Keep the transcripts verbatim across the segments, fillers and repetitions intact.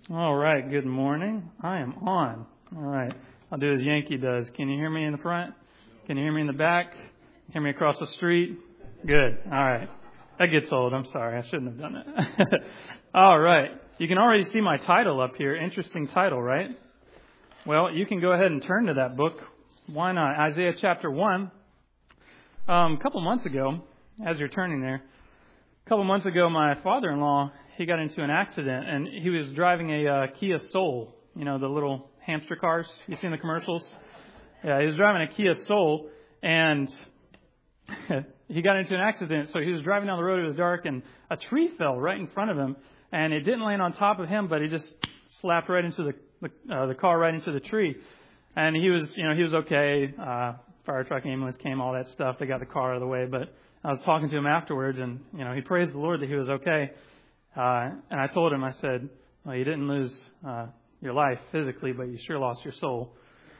All right, good morning. I am on. All right. I'll do as Yankee does. Can you hear me in the front? Can you hear me in the back? Hear me across the street? Good. All right. That gets old. I'm sorry. I shouldn't have done it. All right. You can already see my title up here. Interesting title, right? Well, you can go ahead and turn to that book. Why not? Isaiah chapter one. Um, a couple months ago, as you're turning there, a couple months ago, my father-in-law, he got into an accident, and he was driving a uh, Kia Soul, you know, the little hamster cars. You seen the commercials? Yeah, he was driving a Kia Soul, and he got into an accident. So he was driving down the road. It was dark, and a tree fell right in front of him, and it didn't land on top of him, but he just slapped right into the the, uh, the car, right into the tree. And he was, you know, he was okay. Uh, fire truck, ambulance came, all that stuff. They got the car out of the way, but I was talking to him afterwards, and you know, he praised the Lord that he was okay. Uh, and I told him, I said, well, you didn't lose uh, your life physically, but you sure lost your soul.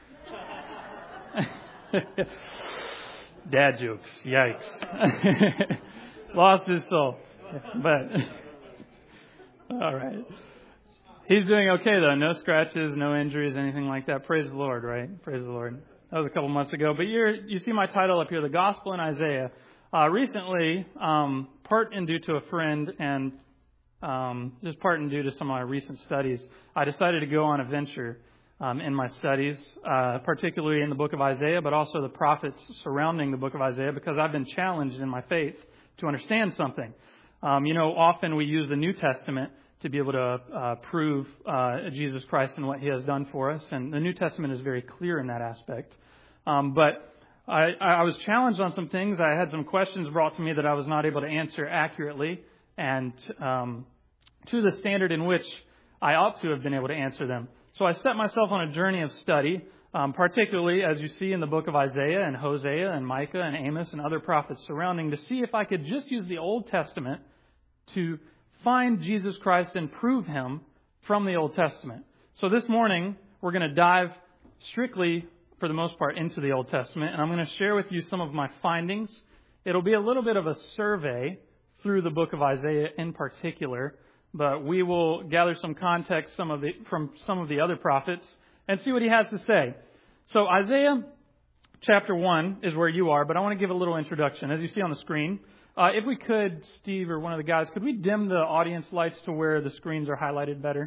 Dad jokes. Yikes. Lost his soul. But, all right. He's doing okay, though. No scratches, no injuries, anything like that. Praise the Lord, right? Praise the Lord. That was a couple months ago. But you're, you see my title up here, The Gospel in Isaiah. Uh, recently, um, part in due to a friend and Um, just part and due to some of my recent studies, I decided to go on a venture um, in my studies, uh, particularly in the book of Isaiah, but also the prophets surrounding the book of Isaiah, because I've been challenged in my faith to understand something. Um, you know, often we use the New Testament to be able to uh, prove uh, Jesus Christ and what He has done for us, and the New Testament is very clear in that aspect. Um, but I, I was challenged on some things. I had some questions brought to me that I was not able to answer accurately, and um, to the standard in which I ought to have been able to answer them. So I set myself on a journey of study, um, particularly as you see in the book of Isaiah and Hosea and Micah and Amos and other prophets surrounding, to see if I could just use the Old Testament to find Jesus Christ and prove Him from the Old Testament. So this morning, we're going to dive strictly, for the most part, into the Old Testament, and I'm going to share with you some of my findings. It'll be a little bit of a survey through the book of Isaiah in particular, but we will gather some context some of the, from some of the other prophets and see what he has to say. So Isaiah chapter one is where you are, but I want to give a little introduction. As you see on the screen, uh, if we could, Steve or one of the guys, could we dim the audience lights to where the screens are highlighted better?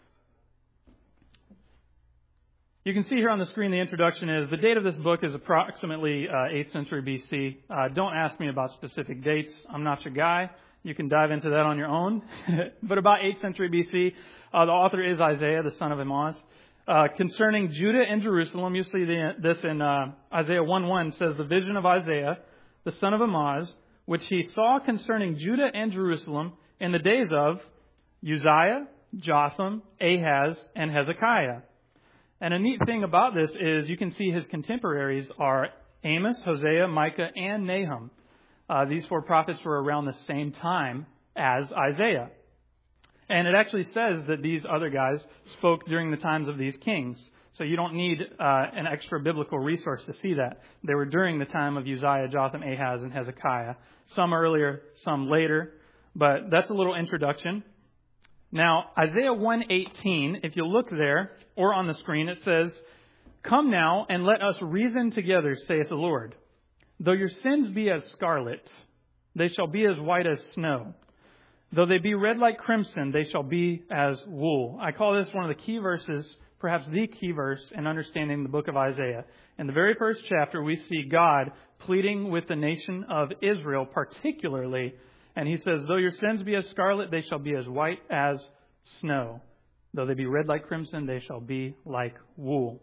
You can see here on the screen the introduction is, the date of this book is approximately uh, eighth century B C. Uh, don't ask me about specific dates. I'm not your guy. You can dive into that on your own. But about eighth century B C, uh, the author is Isaiah, the son of Amoz. Uh, concerning Judah and Jerusalem, you see the, this in uh, Isaiah one one, says, the vision of Isaiah, the son of Amoz, which he saw concerning Judah and Jerusalem in the days of Uzziah, Jotham, Ahaz, and Hezekiah. And a neat thing about this is you can see his contemporaries are Amos, Hosea, Micah, and Nahum. Uh, these four prophets were around the same time as Isaiah. And it actually says that these other guys spoke during the times of these kings. So you don't need uh, an extra biblical resource to see that. They were during the time of Uzziah, Jotham, Ahaz, and Hezekiah. Some earlier, some later. But that's a little introduction. Now, Isaiah one eighteen, if you look there, or on the screen, it says, come now and let us reason together, saith the Lord. Though your sins be as scarlet, they shall be as white as snow. Though they be red like crimson, they shall be as wool. I call this one of the key verses, perhaps the key verse in understanding the book of Isaiah. In the very first chapter, we see God pleading with the nation of Israel particularly. And He says, though your sins be as scarlet, they shall be as white as snow. Though they be red like crimson, they shall be like wool.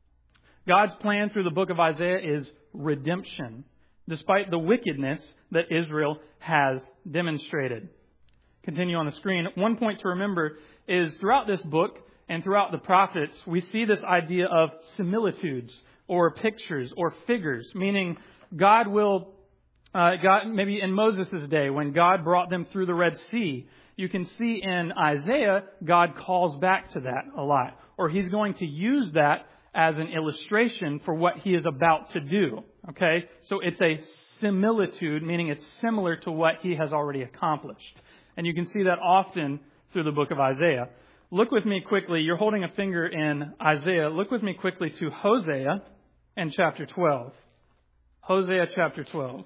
God's plan through the book of Isaiah is redemption, despite the wickedness that Israel has demonstrated. Continue on the screen. One point to remember is throughout this book and throughout the prophets, we see this idea of similitudes or pictures or figures, meaning God will, uh, God maybe in Moses' day when God brought them through the Red Sea, you can see in Isaiah, God calls back to that a lot, or He's going to use that as an illustration for what He is about to do. Okay? So it's a similitude, meaning it's similar to what He has already accomplished. And you can see that often through the book of Isaiah. Look with me quickly. You're holding a finger in Isaiah. Look with me quickly to Hosea and chapter twelve. Hosea chapter twelve.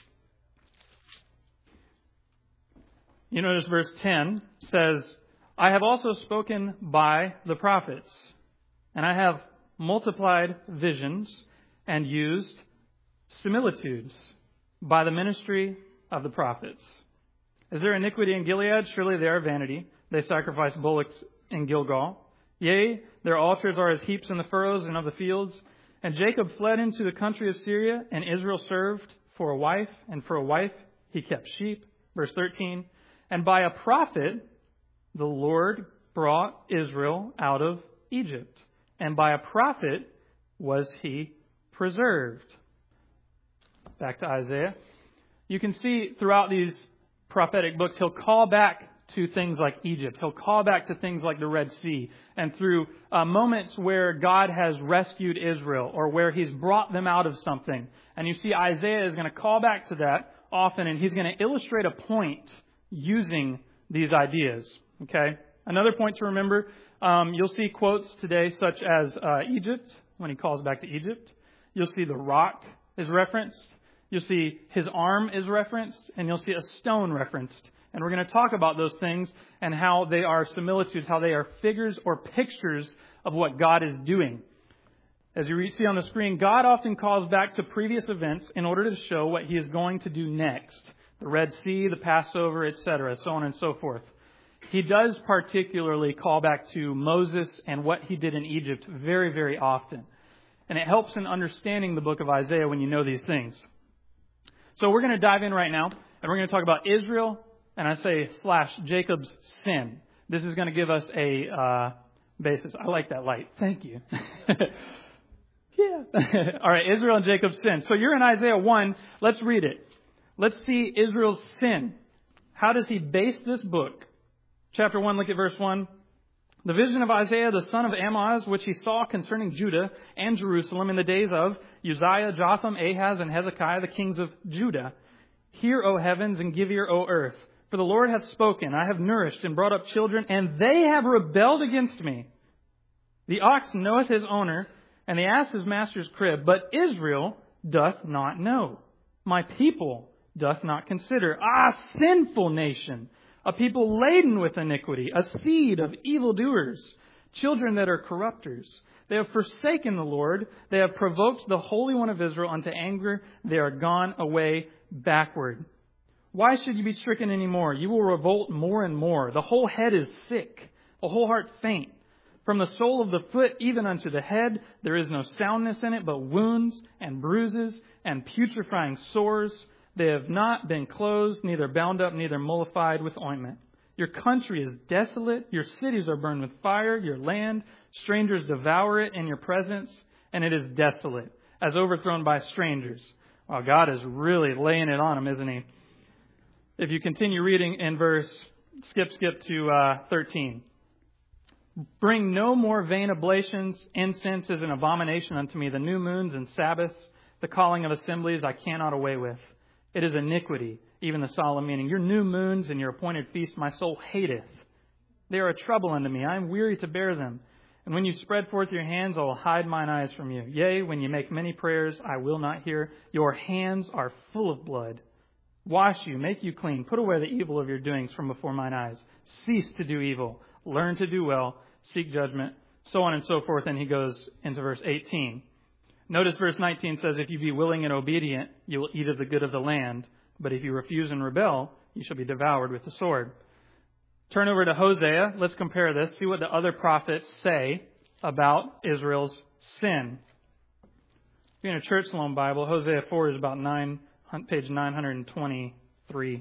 You notice verse ten says, I have also spoken by the prophets, and I have multiplied visions and used similitudes by the ministry of the prophets. Is there iniquity in Gilead? Surely they are vanity. They sacrifice bullocks in Gilgal. Yea, their altars are as heaps in the furrows and of the fields. And Jacob fled into the country of Syria, and Israel served for a wife, and for a wife he kept sheep. Verse thirteen, and by a prophet the Lord brought Israel out of Egypt, and by a prophet was he preserved. Back to Isaiah. You can see throughout these prophetic books, he'll call back to things like Egypt. He'll call back to things like the Red Sea, and through uh, moments where God has rescued Israel or where he's brought them out of something. And you see Isaiah is going to call back to that often, and he's going to illustrate a point using these ideas. Okay. Another point to remember, um, you'll see quotes today such as uh, Egypt, when he calls back to Egypt. You'll see the rock is referenced. You'll see his arm is referenced, and you'll see a stone referenced. And we're going to talk about those things and how they are similitudes, how they are figures or pictures of what God is doing. As you see on the screen, God often calls back to previous events in order to show what he is going to do next. The Red Sea, the Passover, et cetera, so on and so forth. He does particularly call back to Moses and what he did in Egypt very, very often. And it helps in understanding the book of Isaiah when you know these things. So we're going to dive in right now, and we're going to talk about Israel, and I say slash Jacob's sin. This is going to give us a uh, basis. I like that light. Thank you. Yeah. All right, Israel and Jacob's sin. So you're in Isaiah one. Let's read it. Let's see Israel's sin. How does he base this book? Chapter one, look at verse one. The vision of Isaiah, the son of Amoz, which he saw concerning Judah and Jerusalem in the days of Uzziah, Jotham, Ahaz, and Hezekiah, the kings of Judah. Hear, O heavens, and give ear, O earth. For the Lord hath spoken. I have nourished and brought up children, and they have rebelled against me. The ox knoweth his owner, and the ass his master's crib. But Israel doth not know. My people doth not consider. Ah, sinful nation! A people laden with iniquity, a seed of evildoers, children that are corrupters. They have forsaken the Lord. They have provoked the Holy One of Israel unto anger. They are gone away backward. Why should you be stricken any more? You will revolt more and more. The whole head is sick, the whole heart faint. From the sole of the foot even unto the head, there is no soundness in it, but wounds and bruises and putrefying sores. They have not been closed, neither bound up, neither mollified with ointment. Your country is desolate. Your cities are burned with fire. Your land, strangers devour it in your presence, and it is desolate, as overthrown by strangers. Well, God is really laying it on them, isn't he? If you continue reading in verse, skip, skip to uh, thirteen. Bring no more vain oblations. Incense is an abomination unto me. The new moons and Sabbaths, the calling of assemblies, I cannot away with. It is iniquity, even the solemn meaning. Your new moons and your appointed feasts my soul hateth. They are a trouble unto me. I am weary to bear them. And when you spread forth your hands, I will hide mine eyes from you. Yea, when you make many prayers, I will not hear. Your hands are full of blood. Wash you, make you clean. Put away the evil of your doings from before mine eyes. Cease to do evil. Learn to do well. Seek judgment. So on and so forth. And he goes into verse eighteen. Notice verse nineteen says, if you be willing and obedient, you will eat of the good of the land. But if you refuse and rebel, you shall be devoured with the sword. Turn over to Hosea. Let's compare this. See what the other prophets say about Israel's sin. If you're in a Church Loan Bible, Hosea four is about nine, page nine twenty-three.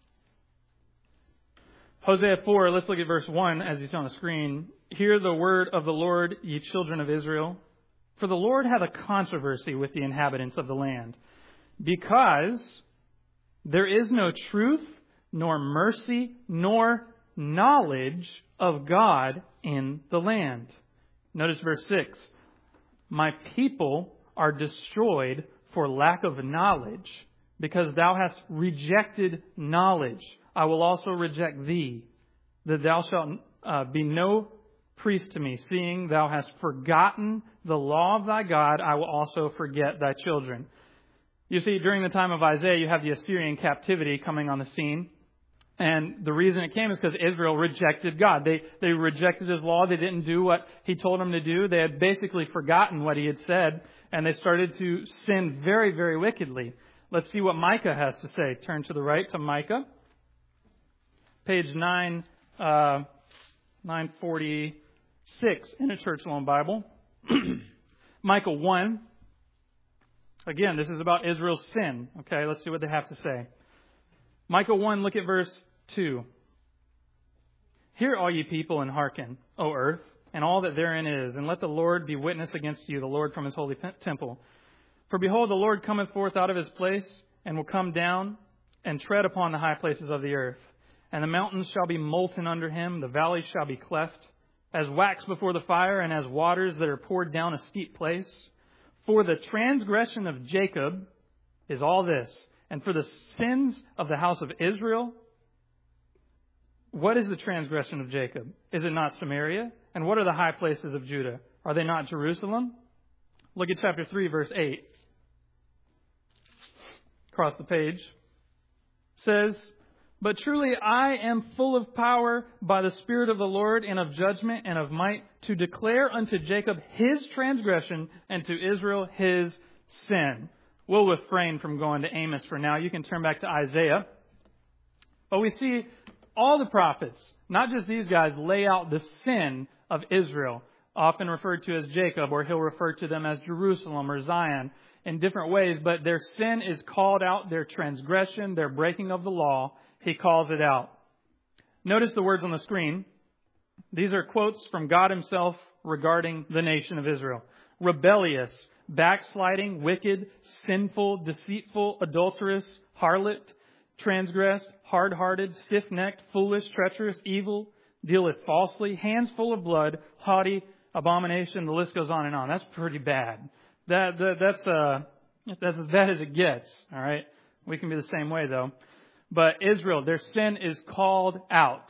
Hosea four, let's look at verse one as you see on the screen. Hear the word of the Lord, ye children of Israel. For the Lord hath a controversy with the inhabitants of the land, because there is no truth, nor mercy, nor knowledge of God in the land. Notice verse six. My people are destroyed for lack of knowledge, because thou hast rejected knowledge. I will also reject thee, that thou shalt uh, be no priest to me, seeing thou hast forgotten the law of thy God, I will also forget thy children. You see, during the time of Isaiah, you have the Assyrian captivity coming on the scene. And the reason it came is because Israel rejected God. They they rejected His law. They didn't do what He told them to do. They had basically forgotten what He had said. And they started to sin very, very wickedly. Let's see what Micah has to say. Turn to the right to Micah. Page nine, uh, nine forty-six in a Church Loan Bible. Micah one. Again, this is about Israel's sin. Okay, let's see what they have to say. Micah one, look at verse two. Hear, all ye people, and hearken, O earth, and all that therein is, and let the Lord be witness against you, the Lord from His holy temple. For behold, the Lord cometh forth out of His place, and will come down and tread upon the high places of the earth. And the mountains shall be molten under Him, the valleys shall be cleft, as wax before the fire, and as waters that are poured down a steep place. For the transgression of Jacob is all this, and for the sins of the house of Israel. What is the transgression of Jacob? Is it not Samaria? And what are the high places of Judah? Are they not Jerusalem? Look at chapter three, verse eight. Across the page. It says, but truly I am full of power by the Spirit of the Lord, and of judgment and of might, to declare unto Jacob his transgression, and to Israel his sin. We'll refrain from going to Amos for now. You can turn back to Isaiah. But we see all the prophets, not just these guys, lay out the sin of Israel, often referred to as Jacob, or he'll refer to them as Jerusalem or Zion in different ways. But their sin is called out, their transgression, their breaking of the law. He calls it out. Notice the words on the screen. These are quotes from God Himself regarding the nation of Israel. Rebellious, backsliding, wicked, sinful, deceitful, adulterous, harlot, transgressed, hard-hearted, stiff-necked, foolish, treacherous, evil, dealeth falsely, hands full of blood, haughty, abomination. The list goes on and on. That's pretty bad. That, that that's uh that's as bad as it gets. All right, we can be the same way though. But Israel, their sin is called out.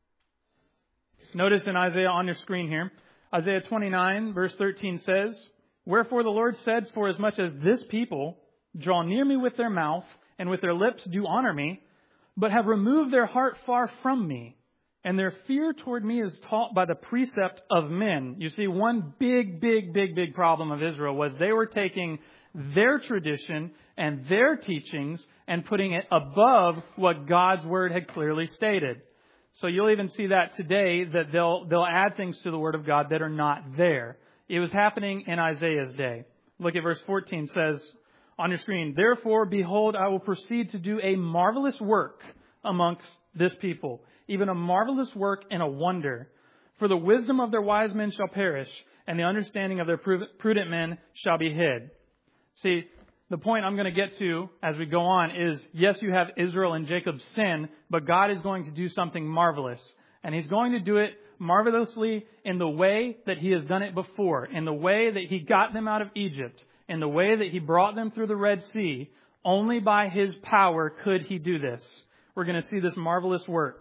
Notice in Isaiah on your screen here, Isaiah twenty-nine verse thirteen says, wherefore the Lord said, for as much as this people draw near me with their mouth, and with their lips do honor me, but have removed their heart far from me, and their fear toward me is taught by the precept of men. You see, one big, big, big, big problem of Israel was they were taking their tradition and their teachings and putting it above what God's Word had clearly stated. So you'll even see that today, that they'll they'll add things to the Word of God that are not there. It was happening in Isaiah's day. Look at verse fourteen. It says on your screen, therefore, behold, I will proceed to do a marvelous work amongst this people, even a marvelous work and a wonder. For the wisdom of their wise men shall perish, and the understanding of their prudent men shall be hid. See, the point I'm going to get to as we go on is, yes, you have Israel and Jacob's sin, but God is going to do something marvelous. And He's going to do it marvelously in the way that He has done it before, in the way that He got them out of Egypt, in the way that He brought them through the Red Sea. Only by His power could He do this. We're going to see this marvelous work.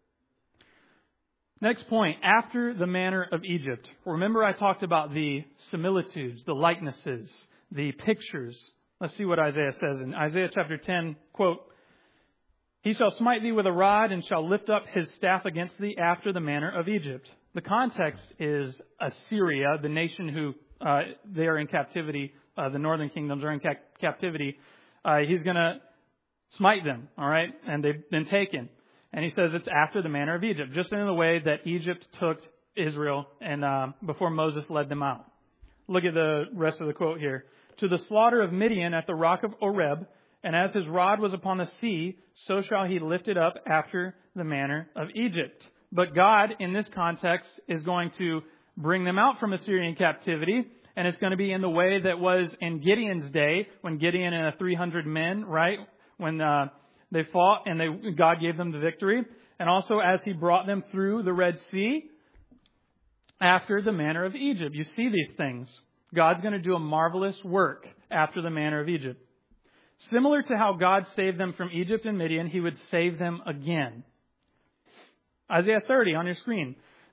Next point, after the manner of Egypt. Remember I talked about the similitudes, the likenesses, the pictures. Let's see what Isaiah says in Isaiah chapter ten, quote, he shall smite thee with a rod and shall lift up his staff against thee after the manner of Egypt. The context is Assyria, the nation who uh, they are in captivity. Uh, the northern kingdoms are in ca- captivity. Uh, he's going to smite them, all right? And they've been taken. And he says it's after the manner of Egypt, just in the way that Egypt took Israel and uh, before Moses led them out. Look at the rest of the quote here. To the slaughter of Midian at the rock of Oreb, and as his rod was upon the sea, so shall he lift it up after the manner of Egypt. But God, in this context, is going to bring them out from Assyrian captivity, and it's going to be in the way that was in Gideon's day, when Gideon and three hundred men, right, when uh, they fought and they God gave them the victory, and also as He brought them through the Red Sea after the manner of Egypt. You see these things. God's going to do a marvelous work after the manner of Egypt. Similar to how God saved them from Egypt and Midian, He would save them again. Isaiah thirty on your screen.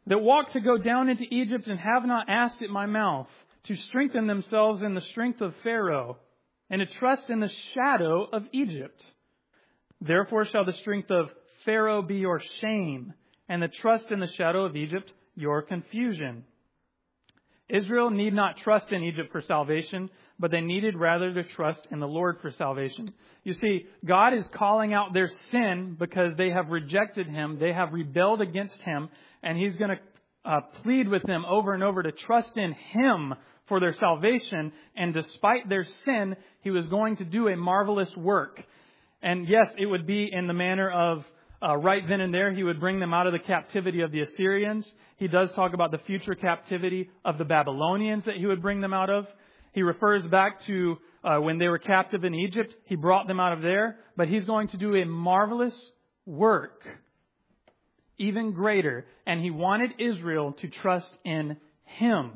that walk to go down into Egypt and have not asked at my mouth, to strengthen themselves in the strength of Pharaoh, and to trust in the shadow of Egypt. Therefore shall the strength of Pharaoh be your shame, and the trust in the shadow of Egypt your confusion. Israel need not trust in Egypt for salvation, but they needed rather to trust in the Lord for salvation. You see, God is calling out their sin because they have rejected Him. They have rebelled against Him, and He's going to uh, plead with them over and over to trust in Him for their salvation. And despite their sin, He was going to do a marvelous work. And yes, it would be in the manner of Uh, right then and there, He would bring them out of the captivity of the Assyrians. He does talk about the future captivity of the Babylonians that He would bring them out of. He refers back to uh, when they were captive in Egypt. He brought them out of there. But He's going to do a marvelous work, even greater. And He wanted Israel to trust in Him.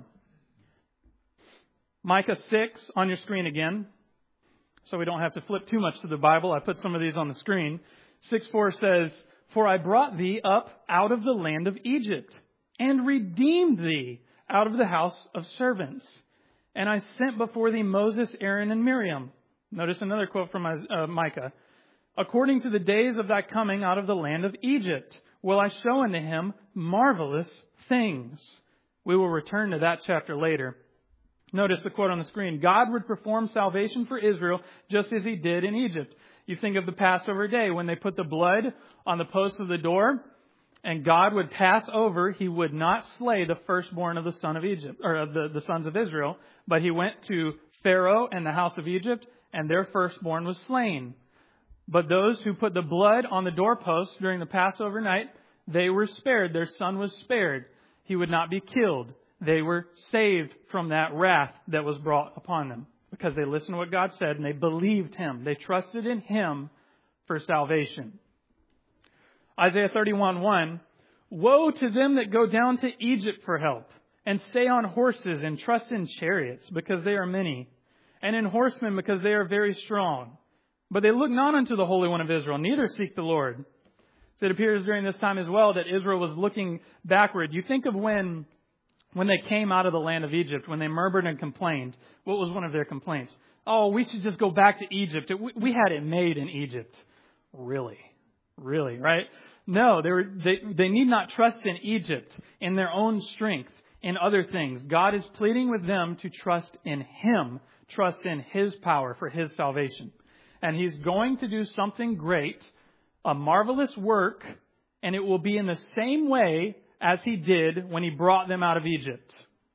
Micah six on your screen again. So we don't have to flip too much to the Bible. I put some of these on the screen. six four says, For I brought thee up out of the land of Egypt, and redeemed thee out of the house of servants. And I sent before thee Moses, Aaron, and Miriam. Notice another quote from uh, Micah. According to the days of thy coming out of the land of Egypt, will I show unto him marvelous things. We will return to that chapter later. Notice the quote on the screen. God would perform salvation for Israel just as He did in Egypt. You think of the Passover day when they put the blood on the posts of the door and God would pass over. He would not slay the firstborn of the son of Egypt or of the, the sons of Israel, but He went to Pharaoh and the house of Egypt and their firstborn was slain. But those who put the blood on the doorposts during the Passover night, they were spared. Their son was spared. He would not be killed. They were saved from that wrath that was brought upon them. Because they listened to what God said and they believed Him. They trusted in Him for salvation. Isaiah thirty-one one, Woe to them that go down to Egypt for help, and stay on horses and trust in chariots, because they are many, and in horsemen, because they are very strong. But they look not unto the Holy One of Israel, neither seek the Lord. So it appears during this time as well that Israel was looking backward. You think of when... When they came out of the land of Egypt, when they murmured and complained, what was one of their complaints? Oh, we should just go back to Egypt. We had it made in Egypt. Really? Really, right? No, they, were, they, they need not trust in Egypt, in their own strength, in other things. God is pleading with them to trust in Him, trust in His power for His salvation. And He's going to do something great, a marvelous work, and it will be in the same way as He did when He brought them out of Egypt.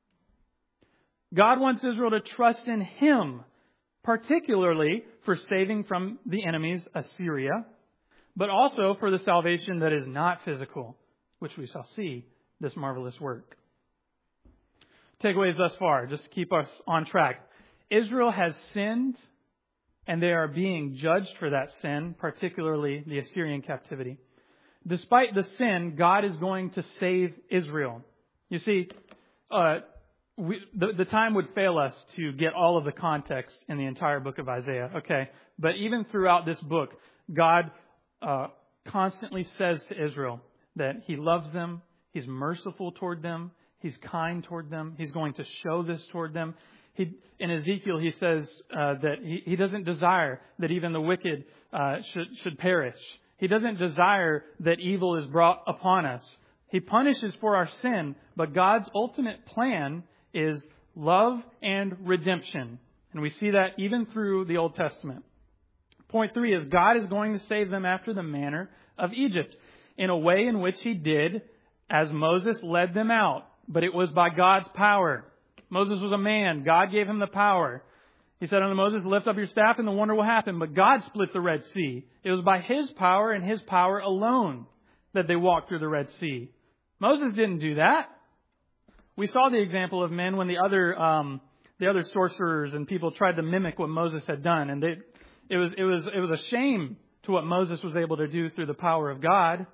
God wants Israel to trust in Him, particularly for saving from the enemies Assyria, but also for the salvation that is not physical, which we shall see this marvelous work. Takeaways thus far, just to keep us on track. Israel has sinned, and they are being judged for that sin, particularly the Assyrian captivity. Despite the sin, God is going to save Israel. You see, uh, we, the, the time would fail us to get all of the context in the entire book of Isaiah. Okay, but even throughout this book, God uh, constantly says to Israel that He loves them, He's merciful toward them, He's kind toward them, He's going to show this toward them. He, in Ezekiel, He says uh, that he, he doesn't desire that even the wicked uh, should, should perish. He doesn't desire that evil is brought upon us. He punishes for our sin, but God's ultimate plan is love and redemption. And we see that even through the Old Testament. Point three is God is going to save them after the manner of Egypt, in a way in which He did as Moses led them out. But it was by God's power. Moses was a man. God gave him the power. He said unto Moses, lift up your staff and the wonder will happen. But God split the Red Sea. It was by His power and His power alone that they walked through the Red Sea. Moses didn't do that. We saw the example of men when the other um, the other sorcerers and people tried to mimic what Moses had done, and they, it was it was it was a shame to what Moses was able to do through the power of God.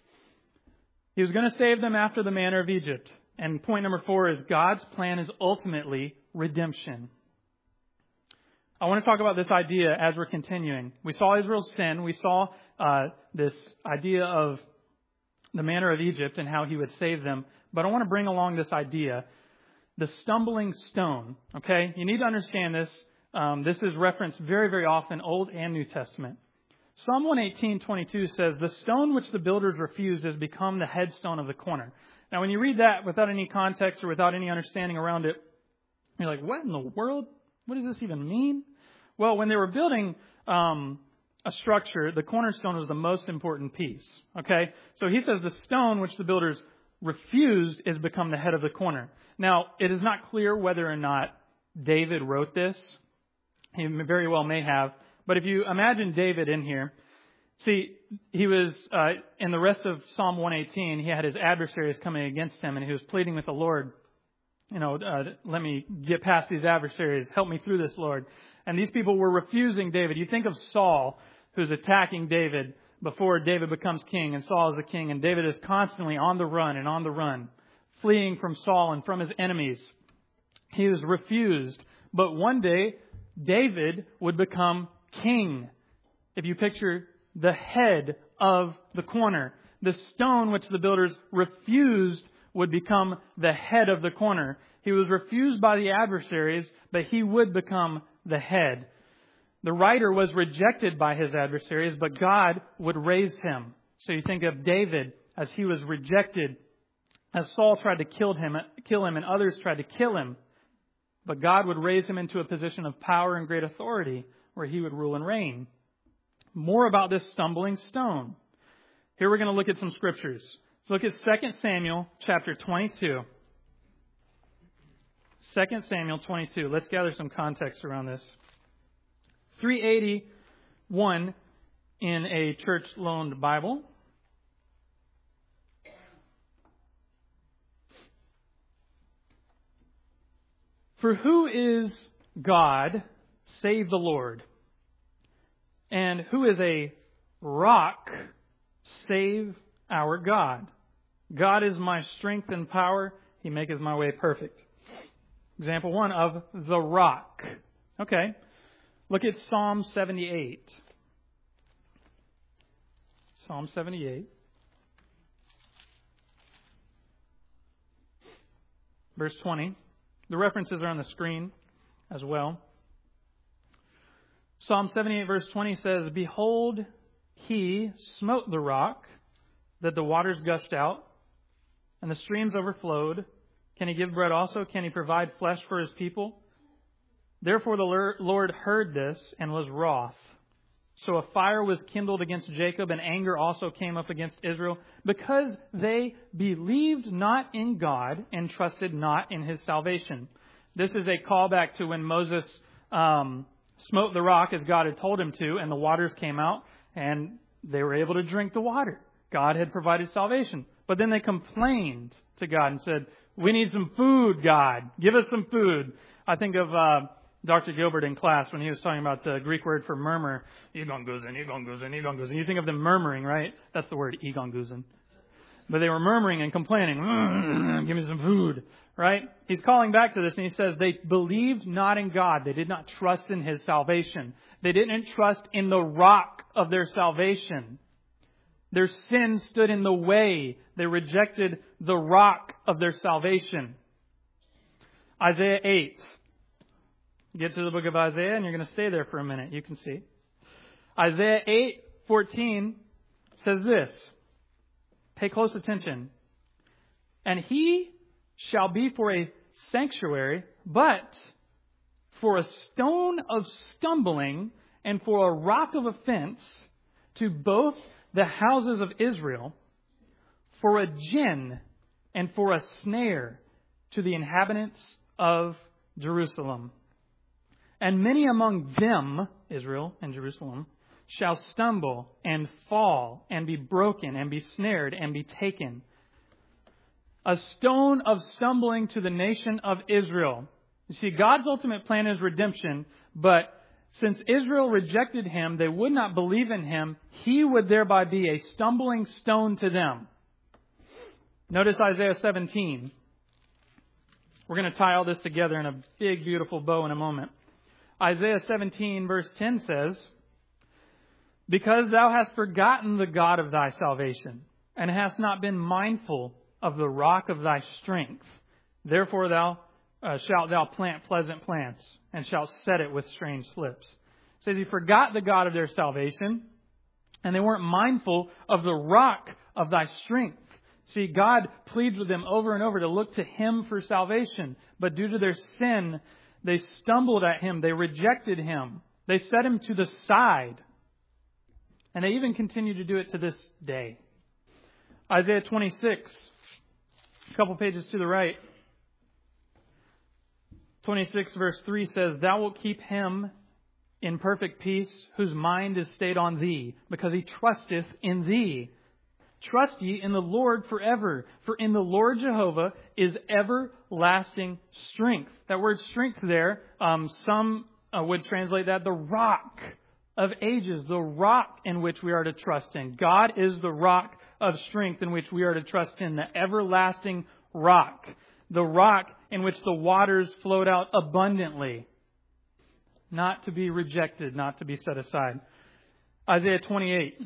He was going to save them after the manner of Egypt. And point number four is God's plan is ultimately redemption. I want to talk about this idea as we're continuing. We saw Israel's sin. We saw uh, this idea of the manner of Egypt and how He would save them. but I want to bring along this idea, the stumbling stone. Okay, you need to understand this. Um, this is referenced very, very often, Old and New Testament. Psalm one eighteen twenty-two says, "The stone which the builders refused has become the headstone of the corner." Now, when you read that without any context or without any understanding around it, you're like, what in the world? What does this even mean? Well, when they were building um, a structure, the cornerstone was the most important piece. Okay? So he says the stone which the builders refused is become the head of the corner. Now, it is not clear whether or not David wrote this. He very well may have. But if you imagine David in here, see, he was, uh, in the rest of Psalm one eighteen, he had his adversaries coming against him, and he was pleading with the Lord, you know, uh, let me get past these adversaries. Help me through this, Lord. And these people were refusing David. You think of Saul, who's attacking David before David becomes king, and Saul is the king, and David is constantly on the run and on the run, fleeing from Saul and from his enemies. He was refused. But one day, David would become king. If you picture the head of the corner, the stone which the builders refused would become the head of the corner. He was refused by the adversaries, but he would become the head. The writer was rejected by his adversaries, but God would raise him. So you think of David as he was rejected, as Saul tried to kill him, kill him and others tried to kill him. But God would raise him into a position of power and great authority where he would rule and reign. More about this stumbling stone. Here we're going to look at some scriptures. Let's look at Second Samuel chapter twenty-two. Second Samuel twenty-two. Let's gather some context around this. three eighty-one in a church-loaned Bible. For who is God save the Lord? And who is a rock save our God? God is my strength and power. He maketh my way perfect. Example one of the rock. Okay. Look at Psalm seventy-eight. Psalm seventy-eight. Verse twenty. The references are on the screen as well. Psalm seventy-eight verse twenty says, "Behold, he smote the rock, that the waters gushed out, and the streams overflowed. Can he give bread also? Can he provide flesh for his people? Therefore the Lord heard this and was wroth. So a fire was kindled against Jacob, and anger also came up against Israel, because they believed not in God and trusted not in his salvation." This is a callback to when Moses um, smote the rock as God had told him to, and the waters came out, and they were able to drink the water. God had provided salvation. But then they complained to God and said, "We need some food, God. Give us some food." I think of uh, Doctor Gilbert in class when he was talking about the Greek word for murmur. Egonguzen, egonguzen, egonguzen. You think of them murmuring, right? That's the word, egonguzen. But they were murmuring and complaining. "Give me some food." Right? He's calling back to this, and he says they believed not in God. They did not trust in his salvation. They didn't trust in the rock of their salvation. Their sin stood in the way. They rejected the rock of their salvation. Isaiah eight. Get to the book of Isaiah, and you're going to stay there for a minute. You can see. Isaiah eight fourteen says this. Pay close attention. "And he shall be for a sanctuary, but for a stone of stumbling and for a rock of offense to both the houses of Israel, for a gin and for a snare to the inhabitants of Jerusalem. And many among them," Israel and Jerusalem, "shall stumble and fall and be broken and be snared and be taken." A stone of stumbling to the nation of Israel. You see, God's ultimate plan is redemption, but since Israel rejected him, they would not believe in him, he would thereby be a stumbling stone to them. Notice Isaiah seventeen. We're going to tie all this together in a big, beautiful bow in a moment. Isaiah seventeen verse ten says, "Because thou hast forgotten the God of thy salvation, and hast not been mindful of the rock of thy strength. Therefore thou uh, shalt thou plant pleasant plants, and shalt set it with strange slips. It says he forgot the God of their salvation, and they weren't mindful of the rock of thy strength. See, God pleads with them over and over to look to Him for salvation. But due to their sin, they stumbled at Him. They rejected Him. They set Him to the side. And they even continue to do it to this day. Isaiah twenty-six, a couple pages to the right. twenty-six verse three says, Thou wilt keep him in perfect peace, whose mind is stayed on Thee, because he trusteth in Thee. Trust ye in the Lord forever, for in the Lord Jehovah is everlasting strength. That word strength there, um, some uh, would translate that the rock of ages, the rock in which we are to trust in. God is the rock of strength in which we are to trust in, the everlasting rock, the rock in which the waters flowed out abundantly, not to be rejected, not to be set aside. Isaiah twenty-eight.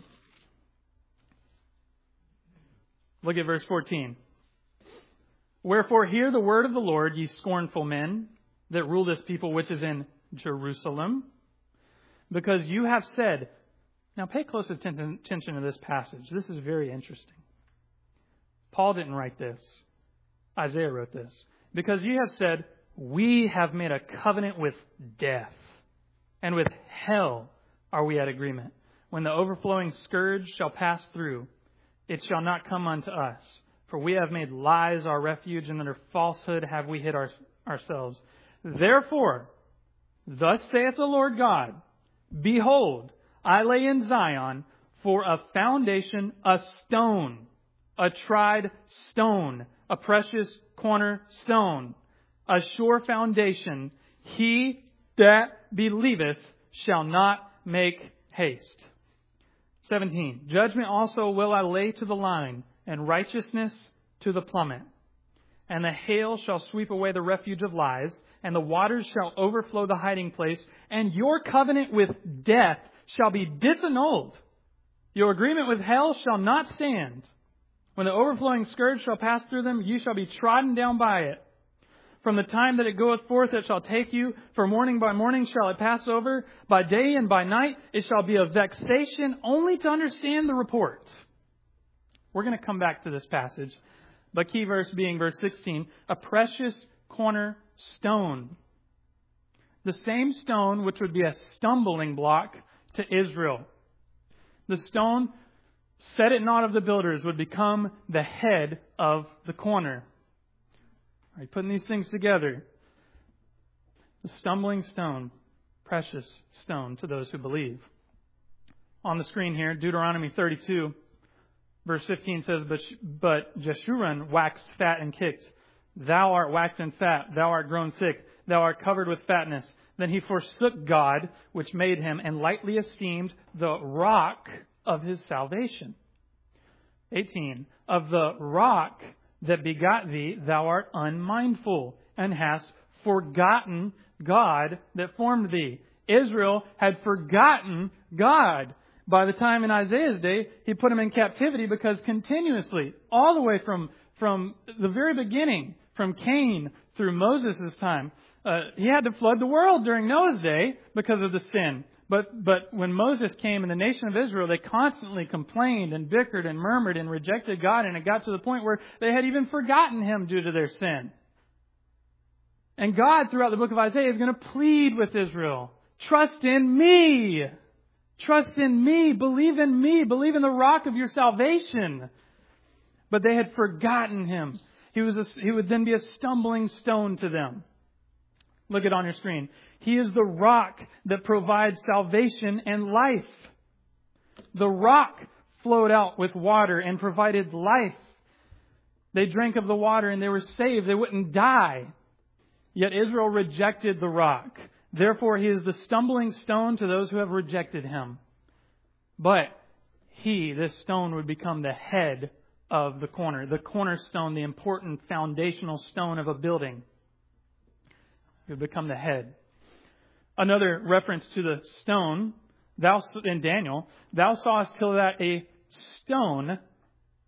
Look at verse fourteen. Wherefore hear the word of the Lord, ye scornful men that rule this people which is in Jerusalem, because you have said. Now pay close attention to this passage. This is very interesting. Paul didn't write this. Isaiah wrote this. Because you have said, we have made a covenant with death, and with hell are we at agreement. When the overflowing scourge shall pass through, it shall not come unto us. For we have made lies our refuge, and under falsehood have we hid our, ourselves. Therefore, thus saith the Lord God, Behold, I lay in Zion for a foundation a stone, a tried stone, a precious cornerstone, a sure foundation. He that believeth shall not make haste. seventeen. Judgment also will I lay to the line, and righteousness to the plummet. And the hail shall sweep away the refuge of lies, and the waters shall overflow the hiding place, and your covenant with death shall be disannulled. Your agreement with hell shall not stand. When the overflowing scourge shall pass through them, you shall be trodden down by it. From the time that it goeth forth, it shall take you. For morning by morning shall it pass over. By day and by night it shall be a vexation only to understand the report. We're going to come back to this passage. But key verse being verse sixteen. A precious cornerstone. The same stone which would be a stumbling block to Israel. The stone, set it not of the builders, would become the head of the corner. All right, putting these things together. The stumbling stone, precious stone to those who believe. On the screen here, Deuteronomy thirty-two, verse fifteen says, But, but Jeshurun waxed fat and kicked. Thou art waxed and fat, thou art grown thick, thou art covered with fatness. Then he forsook God, which made him, and lightly esteemed the rock of his salvation. eighteen. Of the rock that begot thee, thou art unmindful, and hast forgotten God that formed thee. Israel had forgotten God. By the time in Isaiah's day, he put them in captivity because continuously, all the way from, from the very beginning, from Cain through Moses' time, uh, he had to flood the world during Noah's day because of the sin. But but when Moses came and the nation of Israel, they constantly complained and bickered and murmured and rejected God. And it got to the point where they had even forgotten Him due to their sin. And God, throughout the book of Isaiah, is going to plead with Israel. Trust in me. Trust in me. Believe in me. Believe in the rock of your salvation. But they had forgotten Him. He was a, he would then be a stumbling stone to them. Look at on your screen. He is the rock that provides salvation and life. The rock flowed out with water and provided life. They drank of the water and they were saved. They wouldn't die. Yet Israel rejected the rock. Therefore, He is the stumbling stone to those who have rejected Him. But He, this stone, would become the head of the corner. The cornerstone, the important foundational stone of a building. He would become the head. Another reference to the stone, thou in Daniel, thou sawest till that a stone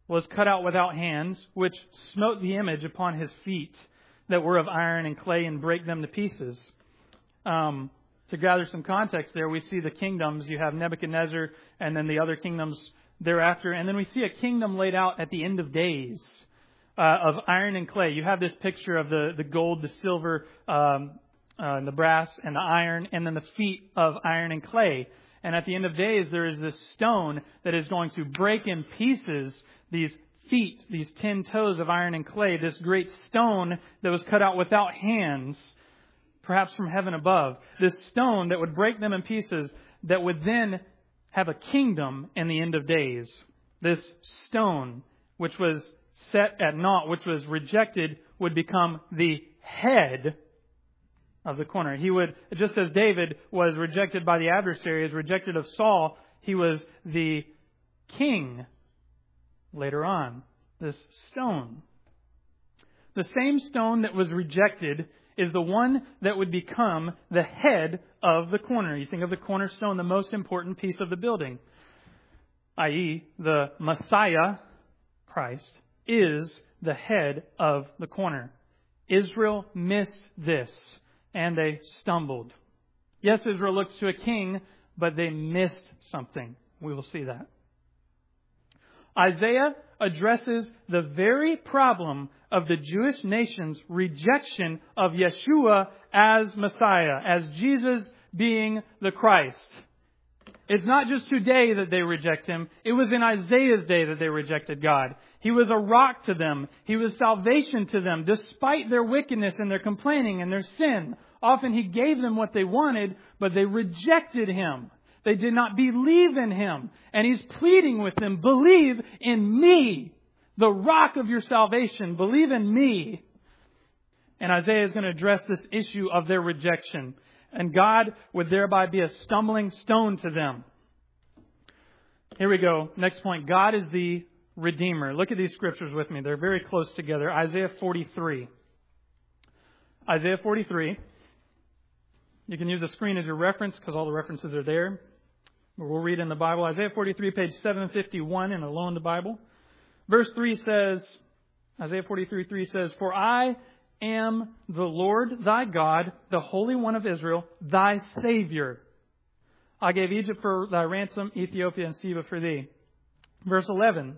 was cut out without hands, which smote the image upon his feet that were of iron and clay and brake them to pieces. Um, to gather some context there, we see the kingdoms. You have Nebuchadnezzar and then the other kingdoms thereafter. And then we see a kingdom laid out at the end of days uh, of iron and clay. You have this picture of the, the gold, the silver, um, uh, the brass, and the iron, and then the feet of iron and clay. And at the end of days, there is this stone that is going to break in pieces these feet, these ten toes of iron and clay, this great stone that was cut out without hands, perhaps from heaven above. This stone that would break them in pieces, that would then have a kingdom in the end of days. This stone, which was set at naught, which was rejected, would become the head of the corner. He would, just as David was rejected by the adversaries, rejected of Saul, he was the king later on. This stone. The same stone that was rejected is the one that would become the head of the corner. You think of the cornerstone, the most important piece of the building, that is the Messiah, Christ, is the head of the corner. Israel missed this, and they stumbled. Yes, Israel looks to a king, but they missed something. We will see that. Isaiah addresses the very problem of the Jewish nation's rejection of Yeshua as Messiah, as Jesus being the Christ. It's not just today that they reject Him. It was in Isaiah's day that they rejected God. He was a rock to them. He was salvation to them, despite their wickedness and their complaining and their sin. Often He gave them what they wanted, but they rejected Him. They did not believe in Him. And He's pleading with them, believe in me, the rock of your salvation. Believe in me. And Isaiah is going to address this issue of their rejection. And God would thereby be a stumbling stone to them. Here we go. Next point. God is the Redeemer. Look at these scriptures with me. They're very close together. Isaiah forty-three. Isaiah forty-three. You can use the screen as your reference because all the references are there. We'll read in the Bible. Isaiah forty-three, page seven fifty-one, and alone in the Bible. Verse three says, Isaiah forty-three, three says, For I am the Lord thy God, the Holy One of Israel, thy Savior. I gave Egypt for thy ransom, Ethiopia and Seba for thee. Verse eleven,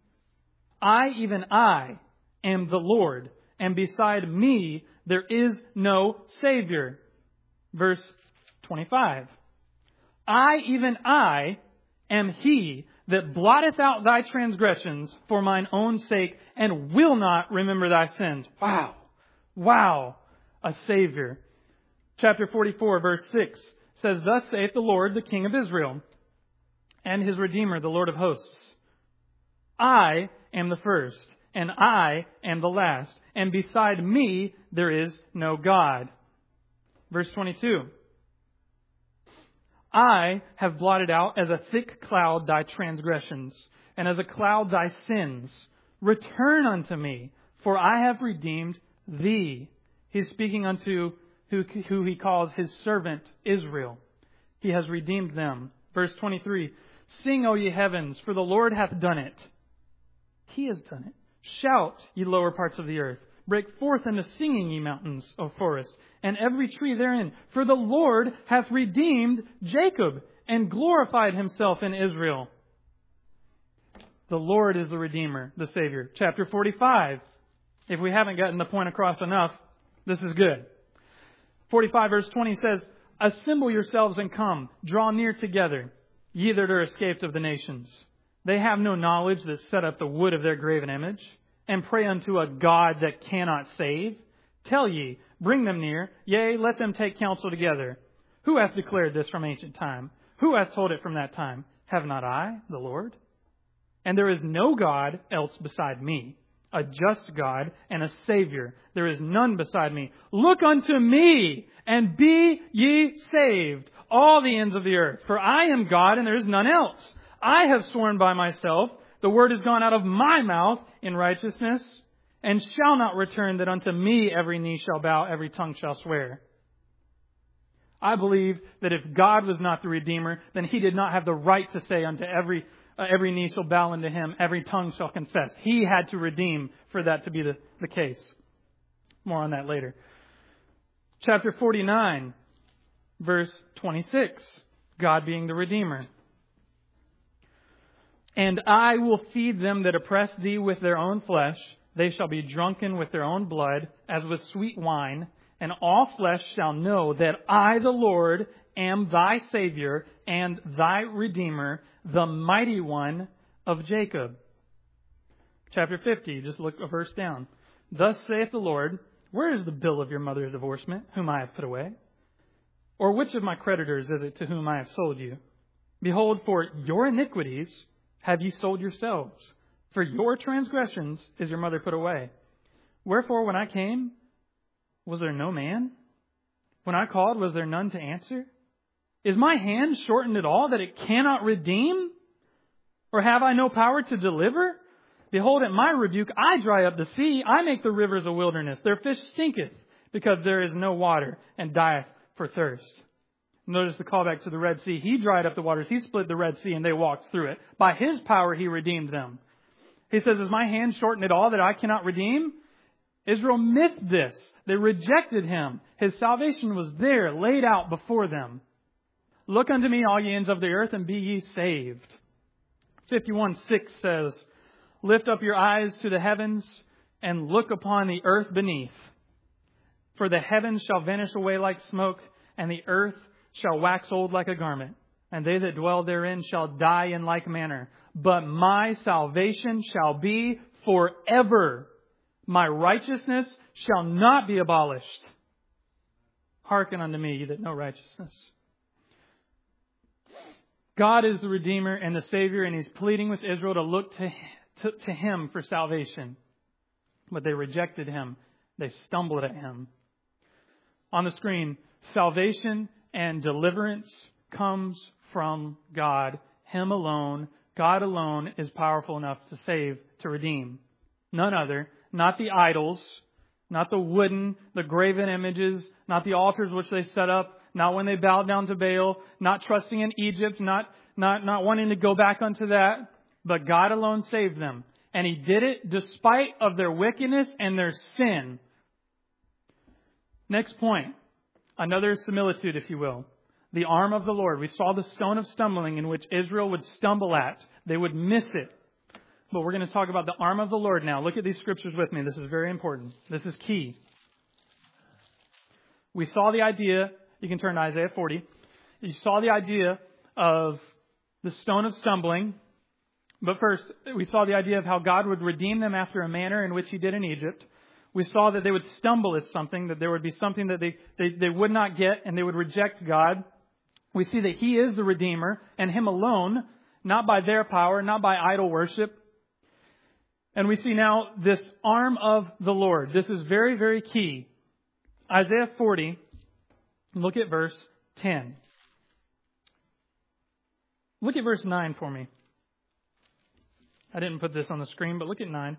I, even I, am the Lord, and beside me there is no Savior. Verse twenty-five, I, even I, am He that blotteth out thy transgressions for mine own sake, and will not remember thy sins. Wow. Wow. A Savior. Chapter forty-four, verse six says, Thus saith the Lord, the King of Israel, and His Redeemer, the Lord of hosts. I am the first, and I am the last, and beside me there is no God. Verse twenty-two. I have blotted out as a thick cloud thy transgressions, and as a cloud thy sins. Return unto me, for I have redeemed thee. He's speaking unto who, who he calls his servant Israel. He has redeemed them. Verse twenty-three. Sing, O ye heavens, for the Lord hath done it. He has done it. Shout, ye lower parts of the earth. Break forth into singing, ye mountains of forest, and every tree therein. For the Lord hath redeemed Jacob, and glorified Himself in Israel. The Lord is the Redeemer, the Savior. Chapter forty-five. If we haven't gotten the point across enough, this is good. forty-five verse twenty says, Assemble yourselves and come, draw near together, ye that are escaped of the nations. They have no knowledge that set up the wood of their graven image, and pray unto a God that cannot save. Tell ye, bring them near, yea, let them take counsel together. Who hath declared this from ancient time? Who hath told it from that time? Have not I, the Lord? And there is no God else beside me, a just God and a Savior. There is none beside me. Look unto me, and be ye saved, all the ends of the earth. For I am God, and there is none else. I have sworn by myself, the word is gone out of my mouth in righteousness, and shall not return, that unto me every knee shall bow, every tongue shall swear. I believe that if God was not the Redeemer, then He did not have the right to say unto every Uh, every knee shall bow unto him. Every tongue shall confess. He had to redeem for that to be the, the case. More on that later. Chapter forty-nine, verse twenty-six. God being the Redeemer. And I will feed them that oppress thee with their own flesh. They shall be drunken with their own blood, as with sweet wine. And all flesh shall know that I, the Lord, am thy Savior and thy Redeemer, the mighty one of Jacob. Chapter fifty, just look a verse down. Thus saith the Lord, where is the bill of your mother's divorcement, whom I have put away? Or which of my creditors is it to whom I have sold you? Behold, for your iniquities have ye sold yourselves. For your transgressions is your mother put away. Wherefore, when I came, was there no man? When I called, was there none to answer? Is my hand shortened at all that it cannot redeem? Or have I no power to deliver? Behold, at my rebuke I dry up the sea. I make the rivers a wilderness. Their fish stinketh, because there is no water, and dieth for thirst. Notice the callback to the Red Sea. He dried up the waters. He split the Red Sea, and they walked through it. By His power He redeemed them. He says, is my hand shortened at all that I cannot redeem? Israel missed this. They rejected Him. His salvation was there, laid out before them. Look unto me, all ye ends of the earth, and be ye saved. fifty-one six says, lift up your eyes to the heavens, and look upon the earth beneath. For the heavens shall vanish away like smoke, and the earth shall wax old like a garment. And they that dwell therein shall die in like manner. But my salvation shall be forever. My righteousness shall not be abolished. Hearken unto me, ye that know righteousness. God is the Redeemer and the Savior, and He's pleading with Israel to look to, to, to Him for salvation. But they rejected Him. They stumbled at Him. On the screen, salvation and deliverance comes from God. Him alone, God alone is powerful enough to save, to redeem. None other. Not the idols, not the wooden, the graven images, not the altars which they set up, not when they bowed down to Baal, not trusting in Egypt, not, not, not wanting to go back unto that. But God alone saved them. And He did it despite of their wickedness and their sin. Next point. Another similitude, if you will. The arm of the Lord. We saw the stone of stumbling in which Israel would stumble at. They would miss it. But we're going to talk about the arm of the Lord now. Look at these scriptures with me. This is very important. This is key. We saw the idea. You can turn to Isaiah forty. You saw the idea of the stone of stumbling. But first, we saw the idea of how God would redeem them after a manner in which He did in Egypt. We saw that they would stumble at something, that there would be something that they, they, they would not get, and they would reject God. We see that He is the Redeemer, and Him alone, not by their power, not by idol worship. And we see now this arm of the Lord. This is very, very key. Isaiah forty, look at verse ten. Look at verse nine for me. I didn't put this on the screen, but look at nine.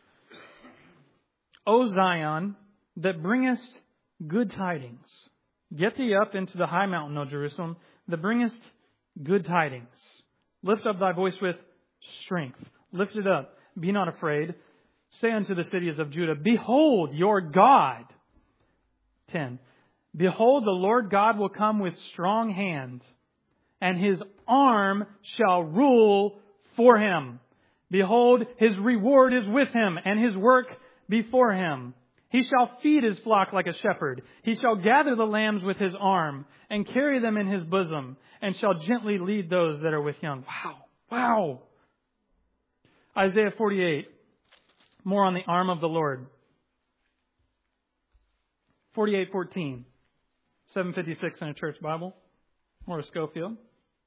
O Zion, that bringest good tidings. Get thee up into the high mountain, O Jerusalem, that bringest good tidings. Lift up thy voice with strength. Lift it up. Be not afraid. Say unto the cities of Judah, behold your God. ten. Behold, the Lord God will come with strong hand, and His arm shall rule for Him. Behold, His reward is with Him, and His work before Him. He shall feed His flock like a shepherd. He shall gather the lambs with His arm, and carry them in His bosom, and shall gently lead those that are with young. Wow. Wow. Isaiah forty-eight. More on the arm of the Lord. forty-eight fourteen. seven fifty-six in a church Bible. Or a Schofield.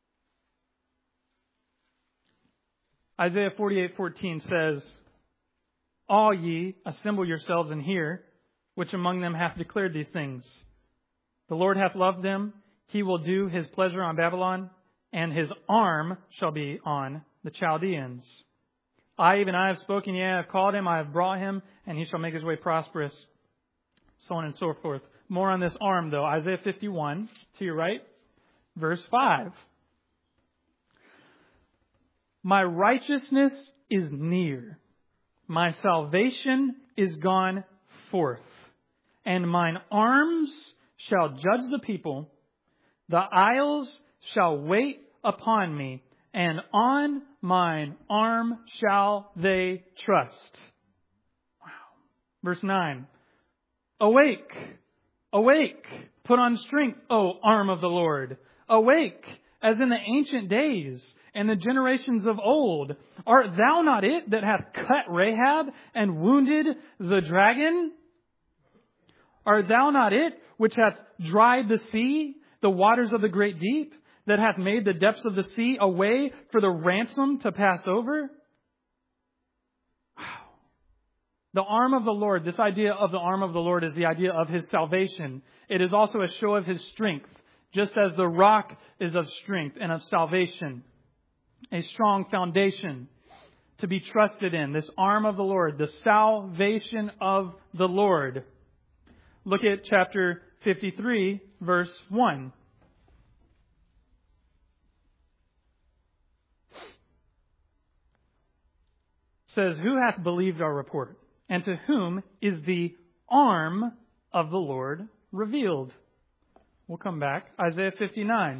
Isaiah forty-eight fourteen says, all ye, assemble yourselves and hear, which among them hath declared these things. The Lord hath loved them. He will do His pleasure on Babylon, and His arm shall be on the Chaldeans. I, even I, have spoken, yea, I have called him, I have brought him, and he shall make his way prosperous. So on and so forth. More on this arm, though. Isaiah fifty-one, to your right, verse five. My righteousness is near. My salvation is gone forth. And mine arms shall judge the people. The isles shall wait upon me. And on mine arm shall they trust. Wow. Verse nine. Awake, awake, put on strength, O arm of the Lord. Awake, as in the ancient days and the generations of old. Art thou not it that hath cut Rahab and wounded the dragon? Art thou not it which hath dried the sea, the waters of the great deep, that hath made the depths of the sea a way for the ransom to pass over? Wow. The arm of the Lord, this idea of the arm of the Lord is the idea of His salvation. It is also a show of His strength, just as the rock is of strength and of salvation. A strong foundation to be trusted in. This arm of the Lord, the salvation of the Lord. Look at chapter fifty-three, verse one. It says, who hath believed our report? And to whom is the arm of the Lord revealed? We'll come back. Isaiah fifty-nine.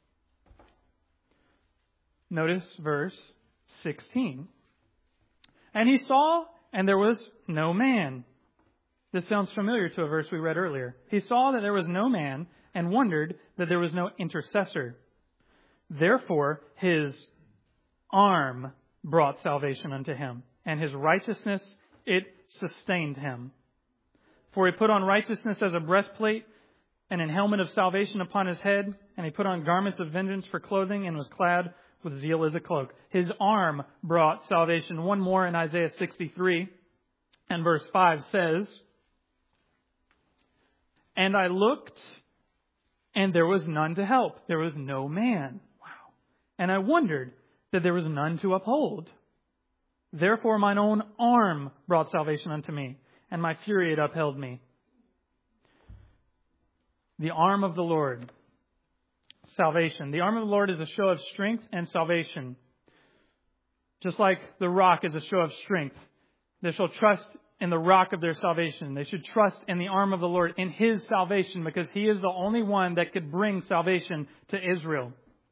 Notice verse sixteen. And he saw, and there was no man. This sounds familiar to a verse we read earlier. He saw that there was no man, and wondered that there was no intercessor. Therefore his arm brought salvation unto him, and his righteousness, it sustained him. For he put on righteousness as a breastplate, and an helmet of salvation upon his head, and he put on garments of vengeance for clothing, and was clad with zeal as a cloak. His arm brought salvation. One more in Isaiah sixty-three, and verse five says, and I looked, and there was none to help. There was no man. Wow. And I wondered that there was none to uphold. Therefore mine own arm brought salvation unto me, and my fury it upheld me. The arm of the Lord. Salvation. The arm of the Lord is a show of strength and salvation. Just like the rock is a show of strength. They shall trust in the rock of their salvation. They should trust in the arm of the Lord, in His salvation, because He is the only one that could bring salvation to Israel.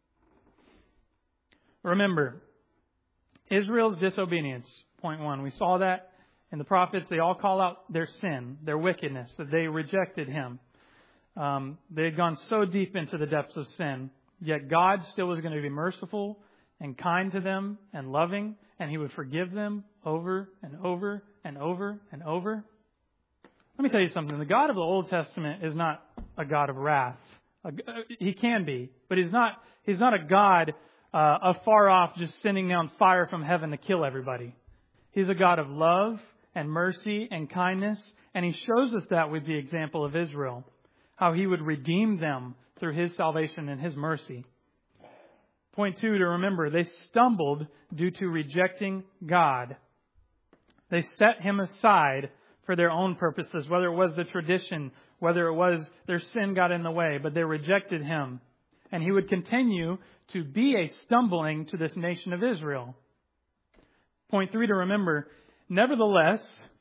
Remember, Israel's disobedience, point one. We saw that in the prophets. They all call out their sin, their wickedness, that they rejected Him. Um, they had gone so deep into the depths of sin, yet God still was going to be merciful and kind to them and loving, and He would forgive them over and over and over and over. Let me tell you something. The God of the Old Testament is not a God of wrath. He can be, but He's not. He's not a God uh, afar off, just sending down fire from heaven to kill everybody. He's a God of love and mercy and kindness, and He shows us that with the example of Israel. How He would redeem them through His salvation and His mercy. Point two, to remember, they stumbled due to rejecting God. They set Him aside for their own purposes, whether it was the tradition, whether it was their sin got in the way, but they rejected Him. And He would continue to be a stumbling to this nation of Israel. Point three, to remember, nevertheless,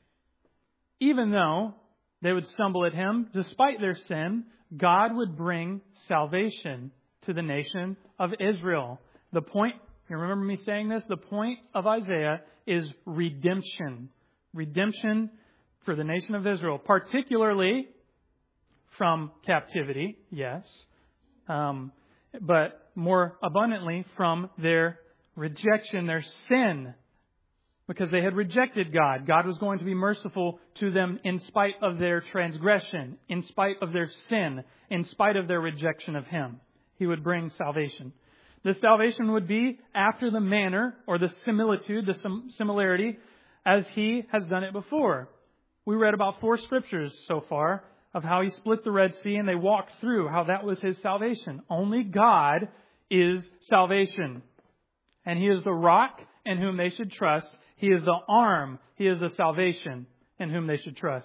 even though they would stumble at Him, despite their sin, God would bring salvation to the nation of Israel. The point, you remember me saying this? The point of Isaiah is redemption. Redemption for the nation of Israel, particularly from captivity, yes, um, but more abundantly from their rejection, their sin. Because they had rejected God. God was going to be merciful to them in spite of their transgression, in spite of their sin, in spite of their rejection of Him. He would bring salvation. This salvation would be after the manner or the similitude, the sim- similarity, as He has done it before. We read about four scriptures so far of how He split the Red Sea and they walked through how that was His salvation. Only God is salvation. And He is the rock in whom they should trust. He is the arm. He is the salvation in whom they should trust.